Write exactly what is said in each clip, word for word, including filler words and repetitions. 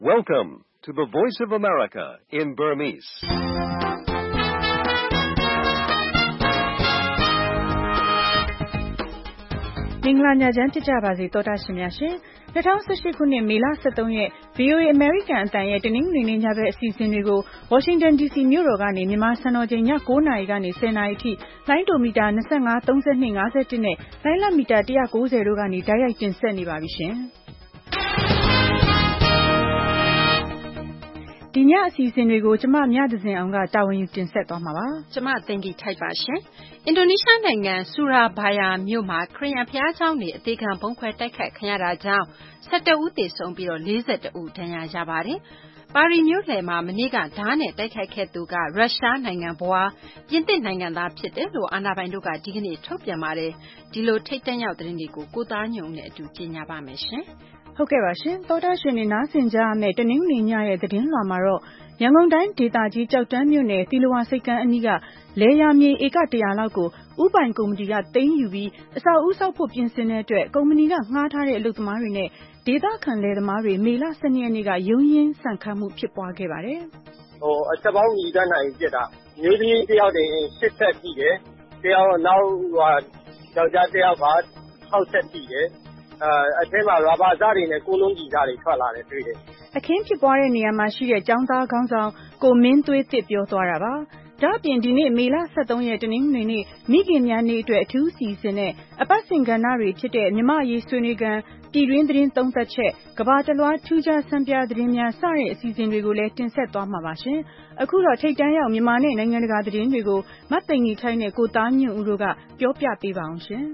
Welcome to the Voice of America in Burmese. ။မင်္ဂလာညချမ်းဖြစ်ကြပါစေသောတာရှင်များရှင်။၂၀၁၈ခုနှစ်မေလ၁၃ရက် ဗွီအိုအေ American အသံရဲ့တနင်္ဂနွေနေ့ညဘက်အစီအစဉ်တွေကို Washington ဒီ စီ မြို့တော်ကနေမြန်မာစံတော်ချိန်ည၉နာရီကနေ၁၀နာရီအထိလိုင်းဒိုမီတာ၂၅ ၃၂ ၅၁နဲ့လိုင်းလမီတာ၁၉၀တို့ကနေတိုက်ရိုက်တင်ဆက်နေပါပြီရှင်။ဒီညအစီအစဉ်တွေကိုကျမမြသဇင်အောင်ကတာဝန်ယူတင်ဆက်သွားမှာပါ။ကျမသင်္ကီထိုက်ပါရှင်။အင်ဒိုနီးရှားနိုင်ငံဆူရာဘာယာမြို့မှာခရစ်ယာန်ဘုရားကျောင်းတွေအသေးခံဗုံးခွဲတိုက်ခိုက်ခံရတာကြောင့်၁၁ဦးသေဆုံးပြီးတော့၄၁ဦးဒဏ်ရာရပါတယ်။ပါရီမြို့လယ်မှာမနေ့ကဓားနဲ့တိုက်ခိုက်ခဲ့သူကရုရှားနိုင်ငံဘွားပြင်သစ်နိုင်ငံသားဖြစ်တယ်လို့အာဏာပိုင်တို့ကဒီကနေ့ထုတ်ပြန်ပါတယ်။ဒီလိုထိတ်တန့်ရောက်သတင်းတွေကိုကိုသားညုံနဲ့အတူကြေညာပါမယ်ရှင်။ဟုတ်ကဲ့ပါရှင်သောတာရှင်နေနားဆင်ကြရမယ့်တနင်္ဂနွေညရဲ့သတင်းလွှာမှာတော့ရန်ကုန်တိုင်းဒေသကြီးကြောက်တန်းမြို့နယ်သီလဝါစိတ်ကမ်းအနီးကလေယာမြေဧကတရာလောက်ကိုဥပိုင်ကုမ္ပဏီကသိမ်းယူပြီးအဆောက်အဦဆောက်ဖို့ပြင်ဆင်တဲ့အတွက်ကုမ္ပဏီကငှားထားတဲ့အလုပ်သမားတွေနဲ့ဒေသခံလယ်သမားတွေမေလ၁၂ရက်နေ့ကရုန်းရင်းဆန်ခတ်မှုဖြစ်ပွားခဲ့ပါတယ်ဟိုအချက်ပေါင်းညီတတ်နိုင်ပြစ်တာမျိုးသမီးတယောက်တည်းရှစ်ဆက်ရှိတယ်တယောက်နောက်ဟိုယောက်ျားတယောက်က၆ဆက်ရှိတယ်အဲအထက်မှာရာဘာစားတွေနဲ့ကိုလုံးကြီးစားတွေထွက်လာတယ်တွေ့တယ်အခင်းဖြစ်ပွားတဲ့နေရာမှာရှိတဲ့ကျောင်းသားခေါင်းဆောင်ကိုမင်းသွေးတစ်ပြောသွားတာပါဒါ့အပြင်ဒီနေ့မေလ၁၃ရက်တနင်္ဂနွေနေ့မိခင်များနေ့အတွက်အထူးအစီအစဉ်နဲ့အပတ်စဉ်ကဏ္ဍတွေဖြစ်တဲ့မြမရေးဆွေးနွေးကန်ပြည်တွင်းသတင်းသုံးသပ်ချက်ကဘာတလွှားထူးခြားဆန်းပြသတင်းများစတဲ့အစီအစဉ်တွေကိုလည်းတင်ဆက်သွားမှာပါရှင်အခုတော့ထိတ်တန်းရောက်မြန်မာနဲ့နိုင်ငံတကာသတင်းတွေကိုမတ်သိန်ကြီးထိုင်းနဲ့ကိုသားညွန့်ဦးတို့ကပြောပြပေးပါအောင်ရှင်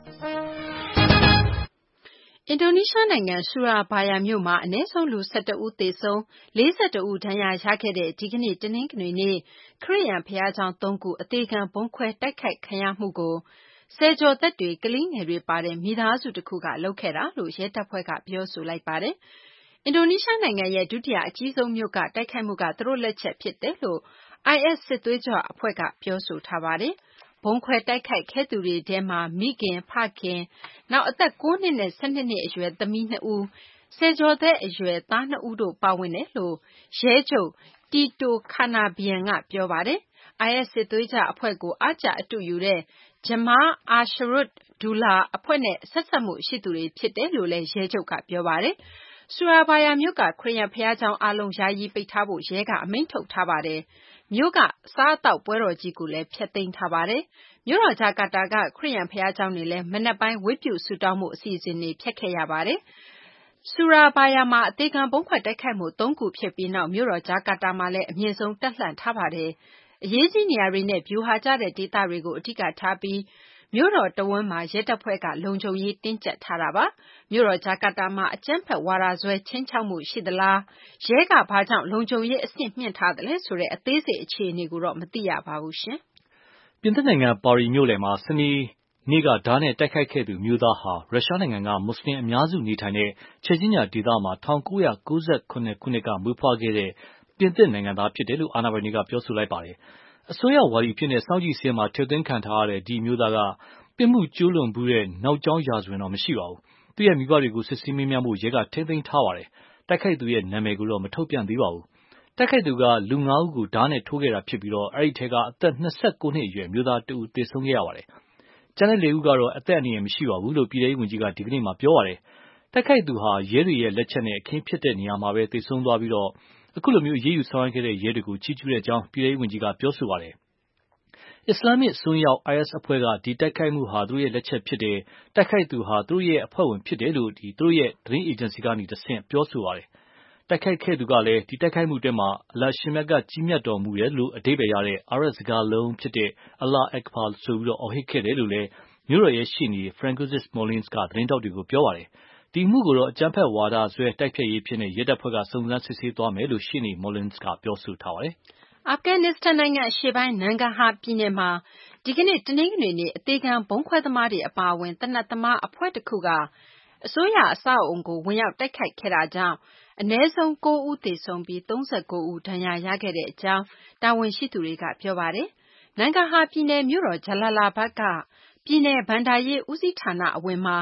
အင်ဒိုနီးရှားနိုင်ငံဆူရာဘာယာမြို့မှာအနည်းဆုံးလူ၁၁ဦးသေဆုံး၄၁ဦးဒဏ်ရာရခဲ့တဲ့ဒီကနေ့တနင်္ဂနွေနေ့ခရစ်ယာန်ဘုရားကျောင်း၃ခုအသေးခံဗုံးခွဲတိုက်ခိုက်ခံရမှုကိုဆယ်ကျော်သက်တွေကလေးငယ်တွေပါတဲ့မိသားစုတစ်ခုကလုပ်ခဲ့တာလို့ရဲတပ်ဖွဲ့ကပြောဆိုလိုက်ပါတယ်။အင်ဒိုနီးရှားနိုင်ငံရဲ့ဒုတိယအကြီးဆုံးမြို့ကတိုက်ခိုက်မှုကသူတို့လက်ချက်ဖြစ်တယ်လို့ အိုင်အက်စ် စစ်သွေးကြွအဖွဲ့ကပြောဆိုထားပါတယ်။ဗုံးခွဲတိုက်ခိုက်ခဲ့သူတွေထဲမှာမိခင်ဖခင်နောက်အသက်၉နှစ်နဲ့၁၂နှစ်အရွယ်သမီးနှစ်ဦးဆယ်ကျော်သက်အရွယ်သားနှစ်ဦးတို့ပါဝင်တယ်လို့ရဲချုပ်တီတိုခါနာဘီယန်ကပြောပါတယ်။ အိုင်အက်စ် စစ်သွေးကြွအဖွဲ့ကိုအားကျအတုယူတဲ့ဂျမားအာရှရုဒ်ဒူလာအဖွဲ့နဲ့ဆက်စပ်မှုရှိသူတွေဖြစ်တယ်လို့လည်းရဲချုပ်ကပြောပါတယ်။ဆူရာဘာယာမြို့ကခရစ်ယာန်ဘုရားကျောင်းအားလုံးယာယီပိတ်ထားဖို့ရဲကအမိန့်ထုတ်ထားပါတယ်။မြို့ကအစားအသောက်ပွဲတော်ကြီးကိုလည်းဖျက်သိမ်းထားပါတယ်။မြို့တော်ဂျာကာတာကခရစ်ယာန်ဘုရားကျောင်းတွေလည်းမနက်ပိုင်းဝတ်ပြုဆုတောင်းမှုအစီအစဉ်တွေဖျက်ခဲ့ရပါတယ်။ဆူရာဘာယာမှာအသေးခံဗုံးခွဲတိုက်ခိုက်မှုသုံးခုဖြစ်ပြီးနောက်မြို့တော်ဂျာကာတာမှာလည်းအမြင့်ဆုံးတပ်လှန့်ထားပါတယ်။အရေးကြီးနေရာတွေနဲ့ဗျူဟာကျတဲ့ဒေသတွေကိုအဓိကထားပြီးမြို့တော်တဝန်းမှာရဲတပ်ဖွဲ့ကလုံခြုံရေးတင်းကျပ်ထားတာပါ။မြို့တော်ဂျာကာတာမှာအကြမ်းဖက်ဝါဒစွဲခြိမ်းခြောက်မှုရှိသလားရဲကဘာကြောင့်လုံခြုံရေးအဆင့်မြှင့်ထားသလဲဆိုတဲ့အသေးစိတ်အခြေအနေကိုတော့မသိရပါဘူးရှင်။ပြင်သစ်နိုင်ငံပါရီမြို့လယ်မှာစနေနေ့ကဓားနဲ့တိုက်ခိုက်ခဲ့သူမျိုးသားဟာရုရှားနိုင်ငံကမွတ်စလင်အများစုနေထိုင်တဲ့ချဲချင်းညာဒေသမှာ၁၉၉၇ခုနှစ်ကမွေးဖွားခဲ့တဲ့ပြင်သစ်နိုင်ငံသားဖြစ်တယ်လို့အာဏာပိုင်တွေကပြောဆိုလိုက်ပါတယ်။အစိုးရဝါဒီအဖြစ်စောင့်ကြည့်စာရင်းမှာထည့်သွင်းခံထားရတဲ့ဒီမျိုးသားကပြစ်မှုကျူးလွန်ဖူးတဲ့နောက်ကြောင်းရာဇဝင်တော့မရှိပါဘူး။သူ့ရဲ့မိဘတွေကိုစစ်ဆေးမေးမြန်းဖို့ရဲကထိန်းသိမ်းထားပါတယ်။တိုက်ခိုက်သူရဲ့နာမည်ကိုတော့မထုတ်ပြန်သေးပါဘူး။တိုက်ခိုက်သူကလူငါးဦးကိုဓားနဲ့ထိုးခဲ့တာဖြစ်ပြီးအဲဒီထဲကအသက်၂၉နှစ်အရွယ်မျိုးသားတဦးသေဆုံးခဲ့ရပါတယ်။ကျန်တဲ့လေးဦးကတော့အသက်အန္တရာယ်မရှိပါဘူးလို့ပြည်ထဲရေးဝန်ကြီးကဒီကနေ့မှပြောပါတယ်။တိုက်ခိုက်သူဟာရဲတွေရဲ့လက်ချက်နဲ့အခင်းဖြစ်တဲ့နေရာမှာပဲသေဆုံးသွားပြီးတော့အခုလိုမျိုးအရေးယူဆောင်ရွက်ခဲ့တဲ့ရဲတွေကိုချီးကျူးတဲ့အကြောင်းပြည်ထဲရေးဝန်ကြီးကပြောဆိုပါတယ်။အစ္စလာမစ်အစွန်းရောက် အိုင်အက်စ်အဖွဲ့ကဒီတိုက်ခိုက်မှုဟာသူတို့ရဲ့လက်ချက်ဖြစ်တယ်။တိုက်ခိုက်သူဟာသူတို့ရဲ့အဖွဲ့ဝင်ဖြစ်တယ်လို့သူတို့ရဲ့သတင်းအေဂျင်စီကနေတဆင့်ပြောဆိုပါတယ်။တိုက်ခိုက်ခဲ့သူကလည်းဒီတိုက်ခိုက်မှုအတွင်းမှာအလ္လာဟ်ရှင်မြတ်ကကြီးမြတ်တော်မူတယ်လို့အဓိပ္ပါယ်ရတဲ့အာရဗ်စကားလုံးဖြစ်တဲ့ Allah Akbar ဆိုပြီးအော်ဟစ်ခဲ့တယ်လို့လည်းမြို့တော်ရဲ့ရှေ့နေ Francois Molins ကသတင်းထောက်တွေကိုပြောပါတယ်။ဒီအမှုကိုတော့အကြမ်းဖက်ဝါဒစွဲတိုက်ဖျက်ရေးဖြစ်တဲ့ရဲတပ်ဖွဲ့ကစုံစမ်းစစ်ဆေးသွားမယ်လို့ရှေ့နေ Molins ကပြောဆိုထားပါတယ်။အာဖဂန်နစ္စတန်နိုင်ငံအရှေ့ပိုင်းနန်ဂဟာပြည်နယ်မှာဒီကနေ့တနင်္ဂနွေနေ့အသေးခံဗုံးခွဲသမားတွေအပါအဝင်သေနတ်သမားအဖွဲ့တစ်ခုကအစိုးရအဆောက်အအုံကိုဝင်ရောက်တိုက်ခိုက်ခဲ့တာကြောင့်အနည်းဆုံး၉ဦးသေဆုံးပြီး၃၉ဦးဒဏ်ရာရခဲ့တဲ့အကြောင်းတာဝန်ရှိသူတွေကပြောပါတယ်။နန်ဂဟာပြည်နယ်မြို့တော်ဂျလာလာဘတ်ကပြည်နယ်ဘဏ္ဍာရေးဦးစီးဌာနအဝင်မှာ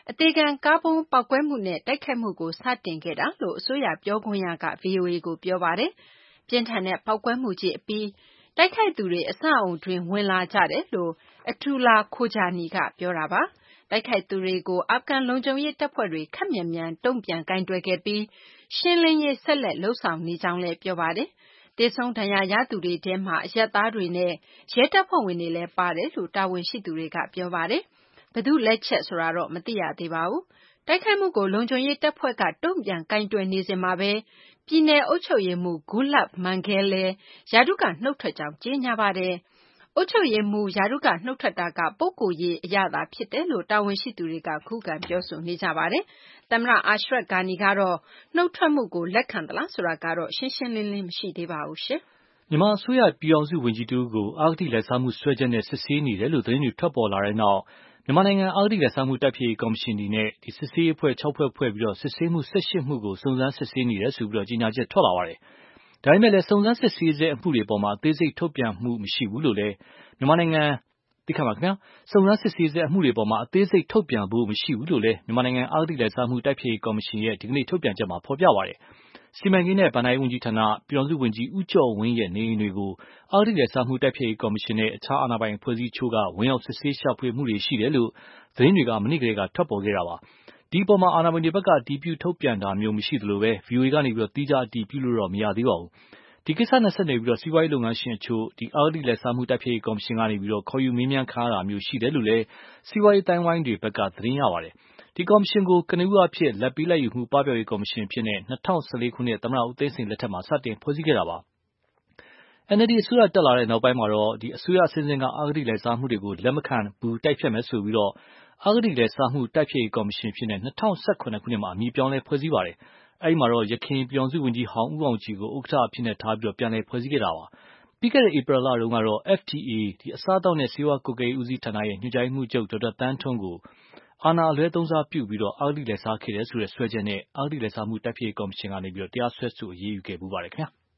အသေးခံကားပုံးပေါက်ကွဲမှုနဲ့တိုက်ခိုက်မှုကိုစတင်ခဲ့တာလို့အစိုးရပြောခွင့်ရက ဗွီအိုအေကိုပြောပါတယ်။ပြင်းထန်တဲ့ပေါက်ကွဲမှုကြီးအပြီးတိုက်ခိုက်သူတွေအဆောက်အုံတွင်ဝင်လာကြတယ်လို့ Atullah Khojani ကပြောတာပါ။တိုက်ခိုက်သူတွေကိုအာဖဂန်လုံခြုံရေးတပ်ဖွဲ့တွေခပ်မြန်မြန်တုံ့ပြန်ကိုင်တွယ်ခဲ့ပြီးရှင်းလင်းရေးဆက်လက်လုပ်ဆောင်နေကြောင်းလည်းပြောပါတယ်။သေဆုံးဒဏ်ရာရသူတွေထဲမှာအရပ်သားတွေနဲ့ရဲတပ်ဖွဲ့ဝင်တွေလည်းပါတယ်လို့တာဝန်ရှိသူတွေကပြောပါတယ်။ဘယ်သူလက်ချက်ဆိုတာတော့မသိရသေးပါဘူး။တိုက်ခိုက်မှုကိုလုံခြုံရေးတပ်ဖွဲ့ကတုံ့ပြန်ကိုင်တွယ်နေစဉ်မှာပဲပြည်내အုပ်ချုပ်ရေးမှူး Gulab Mangal လည်းရာထူးကနှုတ်ထွက်ကြောင်းကြေညာပါတယ်။အုပ်ချုပ်ရေးမှူးရာထူးကနှုတ်ထွက်တာကပုဂ္ဂိုလ်ရေးအရသာဖြစ်တယ်လို့တာဝန်ရှိသူတွေကခုခံပြောဆိုနေကြပါတယ်။သမ္မတ Ashraf Ghani ကတော့နှုတ်ထွက်မှုကိုလက်ခံသလားဆိုတာကတော့ရှင်းရှင်းလင်းလင်းမရှိသေးပါဘူးရှင်။မြန်မာအစိုးရပြည်အောင်စုဝန်ကြီးတူကိုအာဂတိလက်စားမှုစွဲချက်နဲ့စစ်ဆေးနေတယ်လို့သတင်းတွေထွက်ပေါ်လာတဲ့နောက်မြန်မာနိုင်ငံအာဂတိလက်စားမှုတိုက်ဖျက်ရေးကော်မရှင်အနေနဲ့ဒီစစ်ဆေးအဖွဲ့၆ဖွဲ့ဖွဲ့ပြီးတော့စစ်ဆေးမှု၁၈မှုကိုစုံစမ်းစစ်ဆေးနေတယ်ဆိုပြီးတော့ကြေညာချက်ထွက်လာပါတယ်။ဒါပေမဲ့လည်းစုံစမ်းစစ်ဆေးတဲ့အမှုတွေပေါ်မှာအသေးစိတ်ထုတ်ပြန်မှုမရှိဘူးလို့လည်းမြန်မာနိုင်ငံသိခါပါခင်ဗျာစုံစမ်းစစ်ဆေးတဲ့အမှုတွေပေါ်မှာအသေးစိတ်ထုတ်ပြန်ဖို့မရှိဘူးလို့လည်းမြန်မာနိုင်ငံအာဂတိလက်စားမှုတိုက်ဖျက်ရေးကော်မရှင်ရဲ့ဒီကနေ့ထုတ်ပြန်ချက်မှာဖော်ပြပါတယ်။စီမံကိန်းနဲ့ဗဏ္ဍာရေးဝန်ကြီးဌာနပြည်တော်စုဝန်ကြီးဦးကျော်ဝင်းရဲ့နေအိမ်တွေကိုအာဂတိလက်စားမှုတိုက်ဖျက်ရေးကော်မရှင်နဲ့အခြားအာဏာပိုင်အဖွဲ့အစည်းချို့ကဝင်ရောက်စစ်ဆေးရှာဖွေမှုတွေရှိတယ်လို့သတင်းတွေကမနေ့ကတည်းကထွက်ပေါ်ခဲ့တာပါ။ဒီအပေါ်မှာအာဏာပိုင်တွေဘက်ကအတည်ပြုထုတ်ပြန်တာမျိုးမရှိသလိုပဲ ဗွီအိုအေကနေပြီးတော့သီးခြားအတည်ပြုလို့တော့မရသေးပါဘူး။ဒီကိစ္စနဲ့ဆက်နွယ်ပြီးတော့စီးပွားရေးလုပ်ငန်းရှင်အချို့ဒီအာဂတိလက်စားမှုတိုက်ဖျက်ရေးကော်မရှင်ကနေပြီးတော့ခေါ်ယူမေးမြန်းခံရတာမျိုးရှိတယ်လို့လည်းစီးပွားရေးတိုင်းဝိုင်းတွေဘက်ကသတင်းရပါတယ်။ဒီကော်မရှင်ကိုကနဦးအဖြစ်လက်ပြီးလက်ယူမှုပပျောက်ရေးကော်မရှင်ဖြစ်တဲ့၂၀၁၄ခုနှစ်သမ္မတဦးသိန်းစိန်လက်ထက်မှာစတင်ဖွဲ့စည်းခဲ့တာပါ။ N L D အစိုးရတက်လာတဲ့နောက်ပိုင်းမှာတော့ဒီအစိုးရအစဉ်စဉ်ကအာဂတိလက်စားမှုတွေကိုလက်မခံဘူးတိုက်ဖြတ်မယ်ဆိုပြီးတော့အာဂတိလက်စားမှုတိုက်ဖျက်ရေးကော်မရှင်ဖြစ်တဲ့၂၀၁၇ခုနှစ်မှာအမည်ပြောင်းလဲဖွဲ့စည်းပါတယ်။အဲဒီမှာတော့ယခင်ပြည်အောင်စုဝန်ကြီးဟောင်းဦးအောင်ကြည်ကိုဥက္ကဋ္ဌအဖြစ်နဲ့ထားပြီးတော့ပြန်လည်ဖွဲ့စည်းခဲ့တာပါ။ပြီးခဲ့တဲ့ဧပြီလတုန်းကတော့ F D A ဒီအစားအသောက်နဲ့ဆေးဝါးကွပ်ကဲရေးဦးစီးဌာနရဲ့ညွှန်ကြားရေးမှူးချုပ်ဒေါက်တာသန်းထွန်းကိုအာဏာအလွဲသုံးစားပြုပြီးတော့အာဂတိလက်စားခဲ့တယ်ဆိုတဲ့စွဲချက်နဲ့အာဂတိလက်စားမှုတိုက်ဖျက်ရေးကော်မရှင်ကနေပြီးတော့တရားစွဲဆိုအရေးယူခဲ့ပူပါတယ်ခင်ဗျာ။